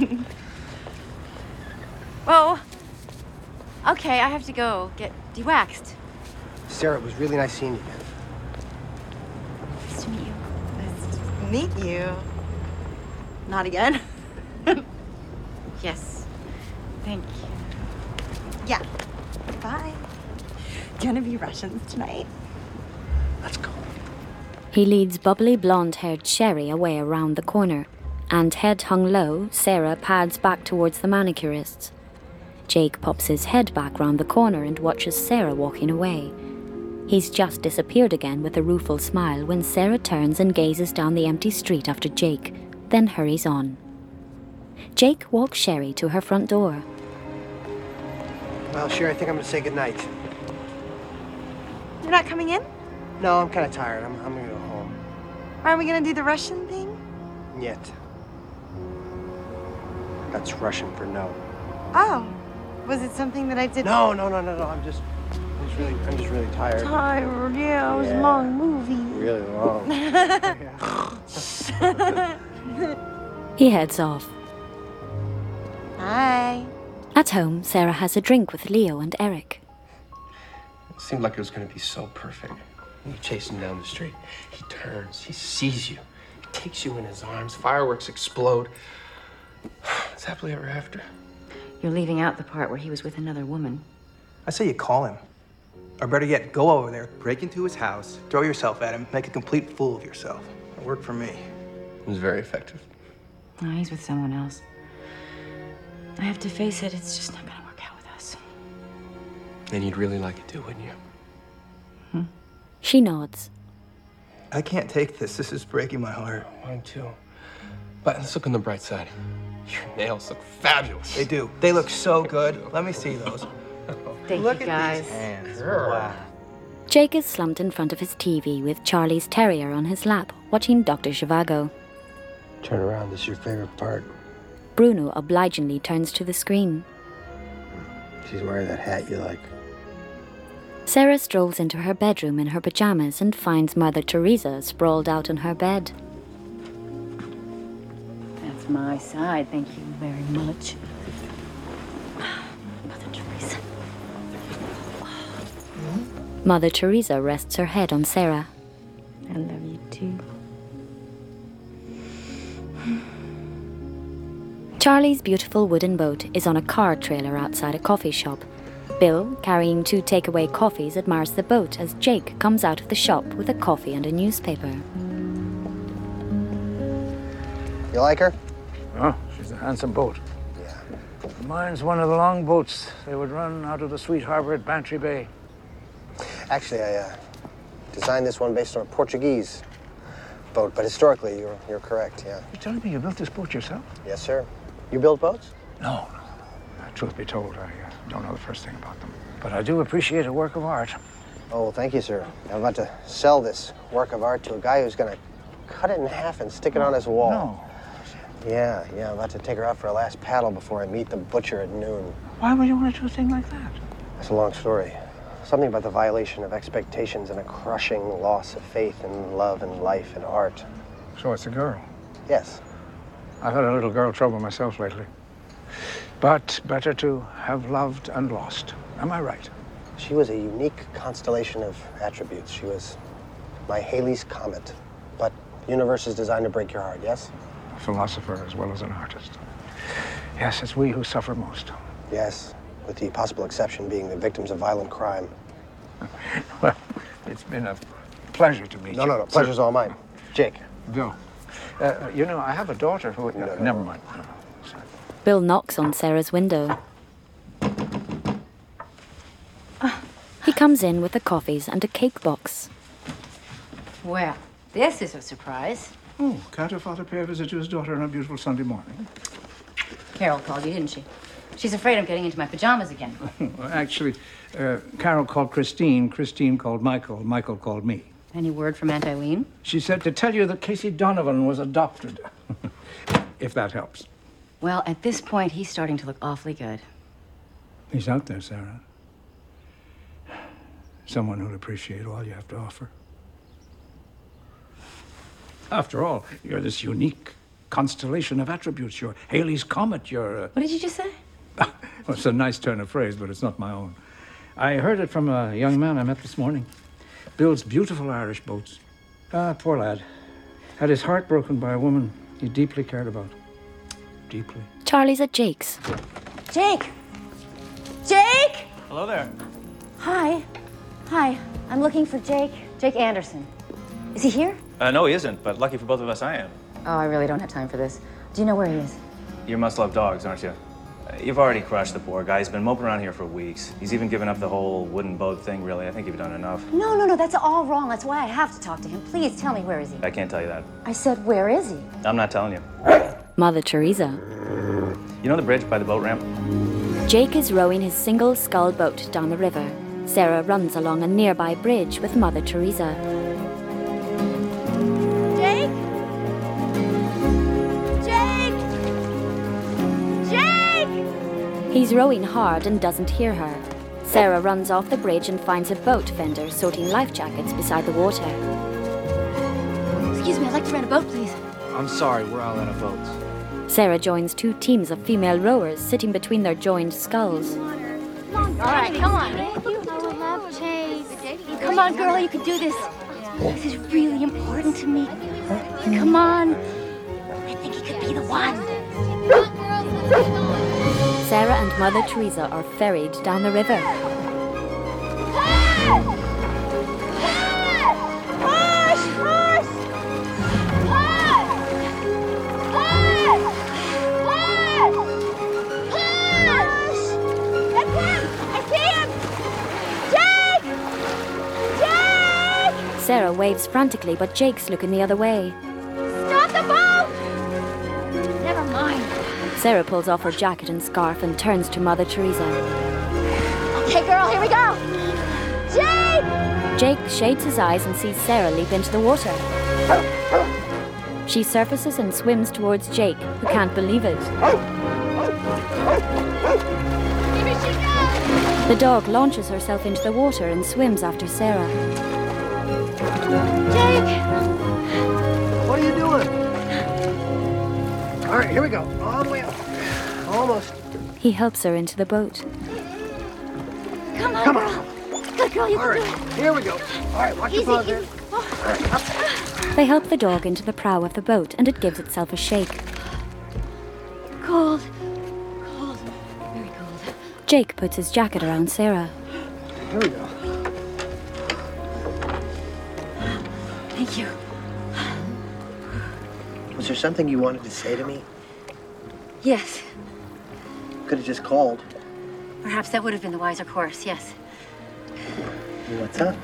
Oh. Okay, I have to go get de-waxed. Sarah, it was really nice seeing you again. Nice to meet you. Nice to meet you. Not again. Yes. Thank you. Yeah. Bye. Gonna be Russians tonight. Let's go. He leads bubbly blonde-haired Sherry away around the corner, and head hung low, Sarah pads back towards the manicurists. Jake pops his head back round the corner and watches Sarah walking away. He's just disappeared again with a rueful smile when Sarah turns and gazes down the empty street after Jake, then hurries on. Jake walks Sherry to her front door. Well, Sherry, I think I'm gonna say goodnight. You're not coming in? No, I'm kind of tired. I'm gonna go home. Aren't we gonna do the Russian thing? Yet. That's Russian for no. Oh. Was it something that I did? No. I'm just really tired. Tired, yeah. It was a Yeah. long movie. Really long. He heads off. Hi. At home, Sarah has a drink with Leo and Eric. It seemed like it was going to be so perfect. You chase him down the street. He turns. He sees you. He takes you in his arms. Fireworks explode. It's happily ever after. You're leaving out the part where he was with another woman. I say you call him. Or better yet, go over there, break into his house, throw yourself at him, make a complete fool of yourself. It worked for me. It was very effective. No, he's with someone else. I have to face it, it's just not gonna work out with us. And you'd really like it to, wouldn't you? She nods. I can't take this. This is breaking my heart. Mine too. But let's look on the bright side. Your nails look fabulous. They do. They look so good. Let me see those. Thank Look you, at guys. these hands. Wow. Jake is slumped in front of his TV with Charlie's terrier on his lap, watching Dr. Zhivago. Turn around. This is your favorite part. Bruno obligingly turns to the screen. She's wearing that hat you like. Sarah strolls into her bedroom in her pajamas and finds Mother Teresa sprawled out on her bed. That's my side, thank you very much. Mother Teresa. Mother Teresa rests her head on Sarah. I love you too. Charlie's beautiful wooden boat is on a car trailer outside a coffee shop. Bill, carrying 2 takeaway coffees, admires the boat as Jake comes out of the shop with a coffee and a newspaper. You like her? Oh, she's a handsome boat. Yeah. Mine's one of the long boats they would run out of the sweet harbor at Bantry Bay. Actually, I designed this one based on a Portuguese boat, but historically, you're correct, yeah. You're telling me you built this boat yourself? Yes, sir. You build boats? No. Truth be told, I don't know the first thing about them. But I do appreciate a work of art. Oh, well, thank you, sir. I'm about to sell this work of art to a guy who's gonna cut it in half and stick it on his wall. No. Yeah, I'm about to take her out for a last paddle before I meet the butcher at noon. Why would you want to do a thing like that? That's a long story. Something about the violation of expectations and a crushing loss of faith in love and life and art. So it's a girl. Yes. I've had a little girl trouble myself lately. But better to have loved and lost. Am I right? She was a unique constellation of attributes. She was my Halley's Comet. But the universe is designed to break your heart, yes? A philosopher as well as an artist. Yes, it's we who suffer most. Yes, with the possible exception being the victims of violent crime. Well, it's been a pleasure to meet you. No, pleasure's all mine. Jake. Bill. You know, I have a daughter who... No. Never mind. No. Bill knocks on Sarah's window. He comes in with the coffees and a cake box. Well, this is a surprise. Oh, can't her father pay a visit to his daughter on a beautiful Sunday morning? Carol called you, didn't she? She's afraid I'm getting into my pajamas again. Well, actually, Carol called Christine. Christine called Michael. Michael called me. Any word from Aunt Eileen? She said to tell you that Casey Donovan was adopted. If that helps. Well, at this point, he's starting to look awfully good. He's out there, Sarah. Someone who'll appreciate all you have to offer. After all, you're this unique constellation of attributes. You're Halley's Comet, you're... What did you just say? Well, it's a nice turn of phrase, but it's not my own. I heard it from a young man I met this morning. Builds beautiful Irish boats. Poor lad. Had his heart broken by a woman he deeply cared about. Deeply. Charlie's at Jake's. Jake! Jake! Hello there. Hi. Hi. I'm looking for Jake. Jake Anderson. Is he here? No, he isn't, but lucky for both of us, I am. Oh, I really don't have time for this. Do you know where he is? You must love dogs, aren't you? You've already crushed the poor guy. He's been moping around here for weeks. He's even given up the whole wooden boat thing, really. I think you've done enough. No, that's all wrong. That's why I have to talk to him. Please tell me, where is he? I can't tell you that. I said, where is he? I'm not telling you. Mother Teresa. You know the bridge by the boat ramp? Jake is rowing his single-scull boat down the river. Sarah runs along a nearby bridge with Mother Teresa. Jake? Jake! Jake! He's rowing hard and doesn't hear her. Sarah runs off the bridge and finds a boat vendor sorting life jackets beside the water. Excuse me, I'd like to rent a boat, please. I'm sorry, we're all out of boats. Sarah joins two teams of female rowers sitting between their joined sculls. All right, come on. I love Chase. Come on, girl, you can do this. This is really important to me. Come on. I think he could be the one. Sarah and Mother Teresa are ferried down the river. Sarah waves frantically, but Jake's looking the other way. Stop the boat! Never mind. Sarah pulls off her jacket and scarf and turns to Mother Teresa. Okay, girl, here we go. Jake! Jake shades his eyes and sees Sarah leap into the water. She surfaces and swims towards Jake, who can't believe it. Here she goes! The dog launches herself into the water and swims after Sarah. Jake! What are you doing? All right, here we go. All the way up. Almost. He helps her into the boat. Come on, Come girl. on. Good girl, you All can right, do it. here we go. All right, watch your paws there. They help the dog into the prow of the boat, and it gives itself a shake. Cold. Cold. Very cold. Jake puts his jacket around Sarah. Here we go. Thank you. Was there something you wanted to say to me? Yes. Could have just called. Perhaps that would have been the wiser course, yes. What's up?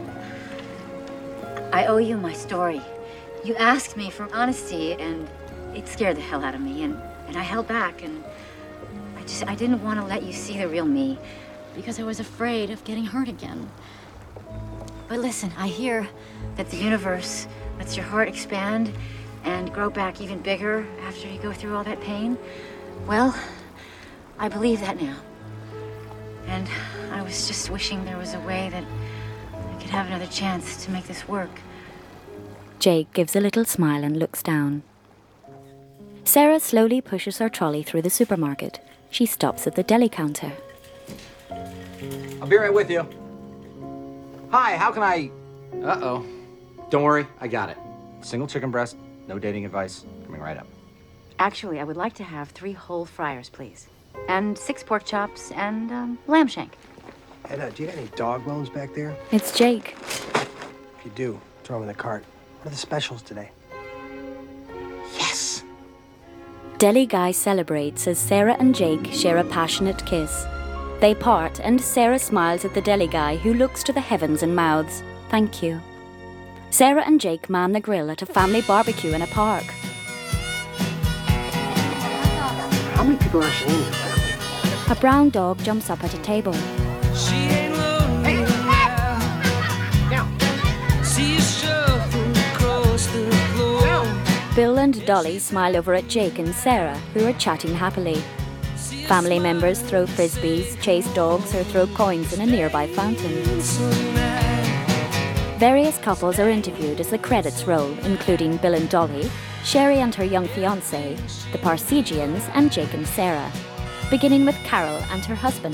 I owe you my story. You asked me for honesty, and it scared the hell out of me, and I held back, and I didn't want to let you see the real me, because I was afraid of getting hurt again. But listen, I hear that the universe lets your heart expand and grow back even bigger after you go through all that pain. Well, I believe that now. And I was just wishing there was a way that I could have another chance to make this work. Jake gives a little smile and looks down. Sarah slowly pushes her trolley through the supermarket. She stops at the deli counter. I'll be right with you. Hi, how can I... Uh-oh. Don't worry, I got it. Single chicken breast, no dating advice, coming right up. Actually, I would like to have 3 whole fryers, please. And 6 pork chops and lamb shank. And do you got any dog bones back there? It's Jake. If you do, throw them in the cart. What are the specials today? Yes! Deli Guy celebrates as Sarah and Jake share a passionate kiss. They part, and Sarah smiles at the deli guy, who looks to the heavens and mouths, "Thank you." Sarah and Jake man the grill at a family barbecue in a park. How many people are actually in your family? A brown dog jumps up at a table. Bill and Dolly smile over at Jake and Sarah, who are chatting happily. Family members throw frisbees, chase dogs, or throw coins in a nearby fountain. Various couples are interviewed as the credits roll, including Bill and Dolly, Sherry and her young fiancé, the Parsegians, and Jake and Sarah, beginning with Carol and her husband.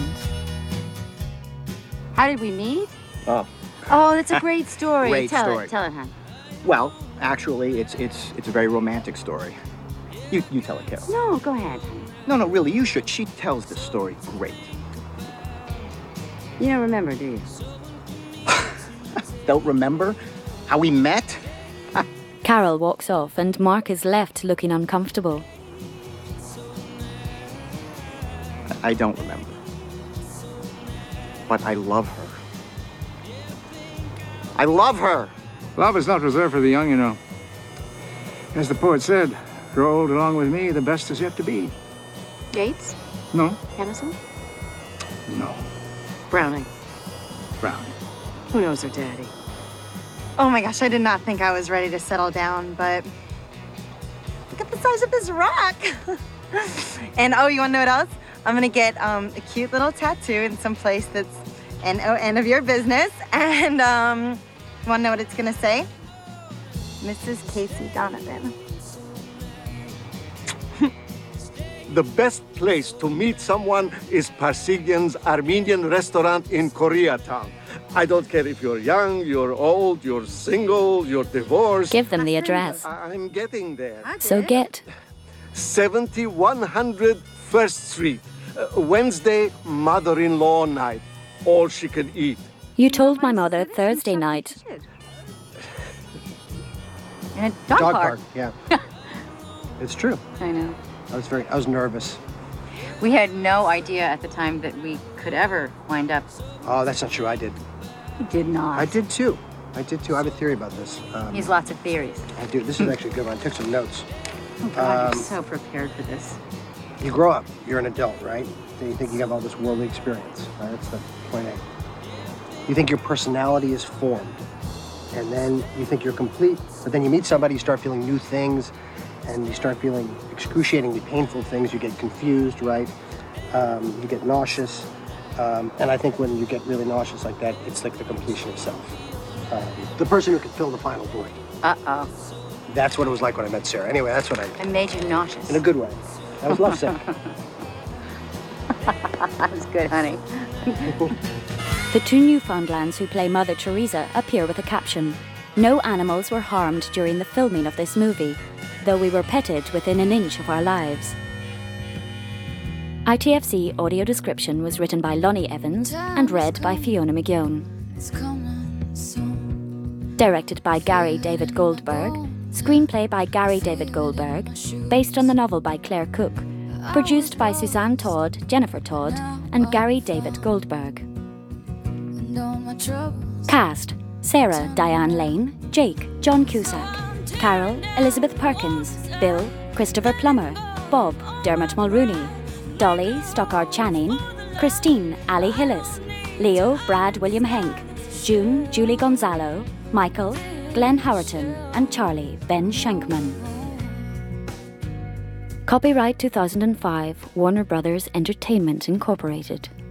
How did we meet? Oh. Oh, that's a great story. Great tell story. it, hon. Well, actually, it's a very romantic story. You tell it, Carol. No, go ahead. No, really, you should. She tells the story great. You don't remember, do you? Don't remember how we met? Carol walks off and Mark is left looking uncomfortable. I don't remember. But I love her. I love her! Love is not reserved for the young, you know. As the poet said, grow old along with me, the best is yet to be. Yeats? No. Tennyson? No. Browning? Browning. Who knows her daddy? Oh my gosh, I did not think I was ready to settle down, but look at the size of this rock. And oh, you wanna know what else? I'm gonna get a cute little tattoo in some place that's end of your business. And you wanna know what it's gonna say? Mrs. Casey Donovan. The best place to meet someone is Parsegian's Armenian restaurant in Koreatown. I don't care if you're young, you're old, you're single, you're divorced. Give them the address. I'm getting there. So get 7100 First Street. Wednesday, mother-in-law night. All she can eat. You told my mother Thursday night. In a dog park. Yeah. It's true. I know. I was nervous. We had no idea at the time that we could ever wind up. Oh, that's not true. I did. You did not. I did too. I have a theory about this. He has lots of theories. I do. This is actually a good one. I took some notes. Oh, God, you're so prepared for this. You grow up. You're an adult, right? Then you think you have all this worldly experience. Right? That's the point A. You think your personality is formed. And then you think you're complete. But then you meet somebody, you start feeling new things, and you start feeling excruciatingly painful things. You get confused, right? You get nauseous. And I think when you get really nauseous like that, it's like the completion of self. The person who could fill the final void. Uh-oh. That's what it was like when I met Sarah. Anyway, that's what I made you nauseous. In a good way. That was lovesick. That was good, honey. The two Newfoundlands who play Mother Teresa appear with a caption. No animals were harmed during the filming of this movie, though we were petted within an inch of our lives. ITFC audio description was written by Lonnie Evans and read by Fiona McGeown. Directed by Gary David Goldberg. Screenplay by Gary David Goldberg, based on the novel by Claire Cook. Produced by Suzanne Todd, Jennifer Todd, and Gary David Goldberg. Cast: Sarah, Diane Lane, Jake, John Cusack, Carol, Elizabeth Perkins, Bill, Christopher Plummer, Bob, Dermot Mulrooney, Dolly, Stockard Channing, Christine, Ali Hillis, Leo, Brad William Henk, June, Julie Gonzalo, Michael, Glenn Howerton, and Charlie, Ben Shankman. Copyright 2005, Warner Brothers Entertainment Incorporated.